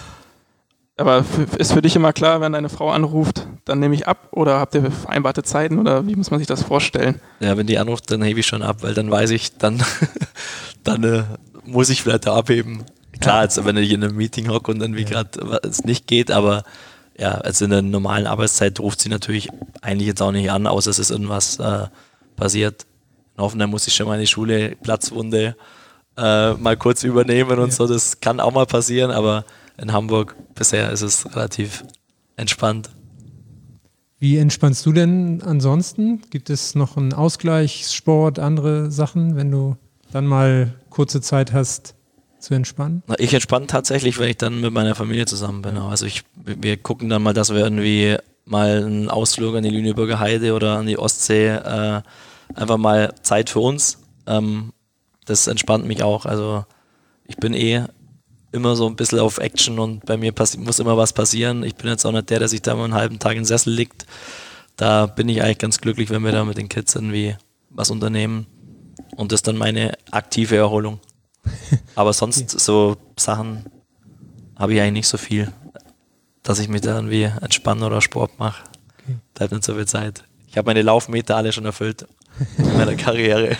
Aber ist für dich immer klar, wenn deine Frau anruft, dann nehme ich ab? Oder habt ihr vereinbarte Zeiten? Oder wie muss man sich das vorstellen? Ja, wenn die anruft, dann hebe ich schon ab, weil dann weiß ich, dann, dann äh, muss ich vielleicht da abheben. Klar, also wenn ich in einem Meeting hocke und dann wie ja. gerade es nicht geht, aber ja, also in der normalen Arbeitszeit ruft sie natürlich eigentlich jetzt auch nicht an, außer es ist irgendwas äh, passiert. In Hoffenheim muss ich schon mal in die Schule, Platzwunde, äh, mal kurz übernehmen und ja. so. Das kann auch mal passieren, aber in Hamburg bisher ist es relativ entspannt. Wie entspannst du denn ansonsten? Gibt es noch einen Ausgleich, Sport, andere Sachen, wenn du dann mal kurze Zeit hast zu entspannen? Ich entspanne tatsächlich, wenn ich dann mit meiner Familie zusammen bin. Also ich, wir gucken dann mal, dass wir irgendwie mal einen Ausflug an die Lüneburger Heide oder an die Ostsee, äh, einfach mal Zeit für uns. Ähm, das entspannt mich auch. Also ich bin eh immer so ein bisschen auf Action und bei mir passi- muss immer was passieren. Ich bin jetzt auch nicht der, der sich da mal einen halben Tag in den Sessel liegt. Da bin ich eigentlich ganz glücklich, wenn wir da mit den Kids irgendwie was unternehmen. Und das ist dann meine aktive Erholung. Aber sonst so Sachen habe ich eigentlich nicht so viel, dass ich mich da irgendwie entspanne oder Sport mache. Okay. Da hat nicht so viel Zeit. Ich habe meine Laufmeter alle schon erfüllt in meiner Karriere.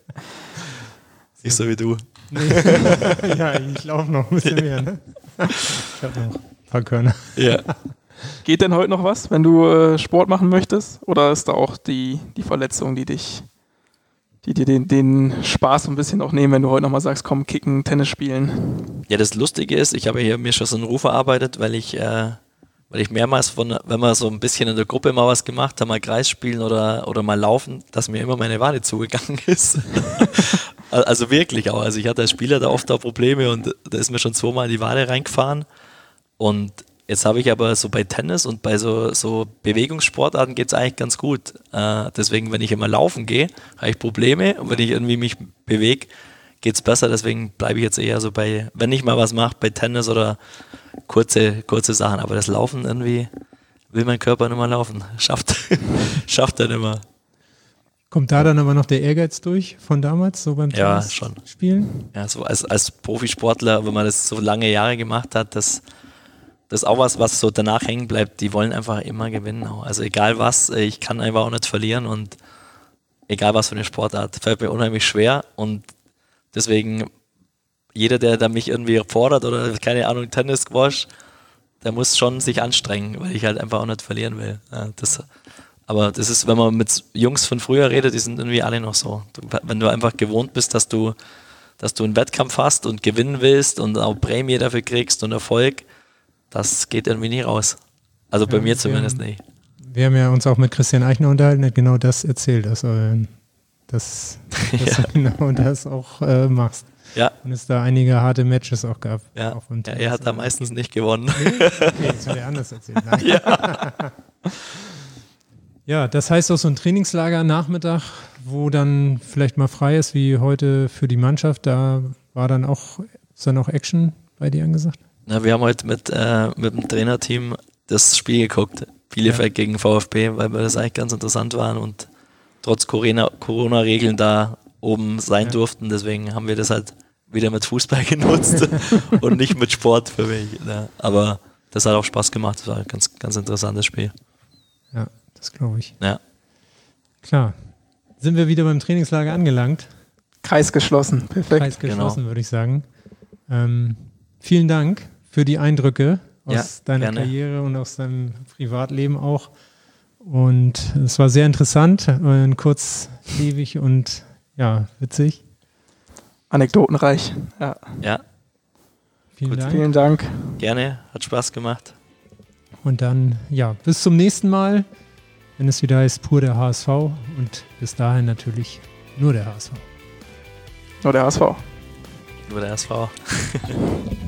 Nicht so wie du. Nee. Ja, ich laufe noch ein bisschen mehr. Ne? Ich habe noch ein paar Körner. Ja. Geht denn heute noch was, wenn du äh, Sport machen möchtest? Oder ist da auch die, die Verletzung, die dich die dir den, den Spaß ein bisschen auch nehmen, wenn du heute nochmal sagst, komm, kicken, Tennis spielen? Ja, das Lustige ist, ich habe hier mir schon so einen Ruf erarbeitet, weil ich, äh, weil ich mehrmals, von, wenn wir so ein bisschen in der Gruppe mal was gemacht haben, mal Kreis spielen oder, oder mal laufen, dass mir immer meine Wade zugegangen ist. Also wirklich auch. Also ich hatte als Spieler da oft auch Probleme und da ist mir schon zweimal in die Wade reingefahren. Und jetzt habe ich aber so bei Tennis und bei so, so Bewegungssportarten geht es eigentlich ganz gut. Äh, deswegen, wenn ich immer laufen gehe, habe ich Probleme. Und wenn ich irgendwie mich bewege, geht es besser. Deswegen bleibe ich jetzt eher so bei, wenn ich mal was mache, bei Tennis oder kurze, kurze Sachen. Aber das Laufen irgendwie will mein Körper nicht mehr laufen. Schafft, schafft er nicht mehr. Kommt da dann aber noch der Ehrgeiz durch von damals, so beim ja, Tennis schon. Spielen? Ja, so als, als Profisportler, wenn man das so lange Jahre gemacht hat, das Das ist auch was, was so danach hängen bleibt. Die wollen einfach immer gewinnen. Also egal was, ich kann einfach auch nicht verlieren und egal was für eine Sportart, fällt mir unheimlich schwer und deswegen jeder, der da mich irgendwie fordert oder keine Ahnung, Tennis, Squash, der muss schon sich anstrengen, weil ich halt einfach auch nicht verlieren will. Ja, das, aber das ist, wenn man mit Jungs von früher redet, die sind irgendwie alle noch so. Du, wenn du einfach gewohnt bist, dass du, dass du einen Wettkampf hast und gewinnen willst und auch Prämie dafür kriegst und Erfolg, das geht irgendwie nie raus. Also bei ja, mir zumindest wir, nicht. Wir haben ja uns auch mit Christian Eichner unterhalten, der hat genau das erzählt, dass, äh, dass, dass ja. du genau das auch äh, machst. Ja. Und es da einige harte Matches auch gab. Ja, auch ja er hat da meistens nicht gewonnen. Nee? Okay, das hat er anders erzählt. Nein. Ja. Ja, das heißt auch so ein Trainingslager Nachmittag, wo dann vielleicht mal frei ist, wie heute für die Mannschaft, da war dann auch, ist dann auch Action bei dir angesagt? Na, wir haben heute mit, äh, mit dem Trainerteam das Spiel geguckt, Bielefeld ja. gegen VfB, weil wir das eigentlich ganz interessant waren und trotz Corona, Corona-Regeln da oben sein ja. durften, deswegen haben wir das halt wieder mit Fußball genutzt und nicht mit Sport für mich. Ne? Aber das hat auch Spaß gemacht, das war ein ganz, ganz interessantes Spiel. Ja. Das glaube ich. Ja. Klar. Sind wir wieder beim Trainingslager angelangt? Kreis geschlossen. Perfekt. Kreis geschlossen, genau. würde ich sagen. Ähm, vielen Dank für die Eindrücke aus ja, deiner gerne. Karriere und aus deinem Privatleben auch. Und es war sehr interessant, äh, kurzlebig und ja, witzig. Anekdotenreich. Ja. Ja, Vielen Gut. Dank. Vielen Dank. gerne, hat Spaß gemacht. Und dann, ja, bis zum nächsten Mal, wenn es wieder heißt, pur der H S V. Und bis dahin natürlich nur der H S V. Nur der H S V. Nur der S V.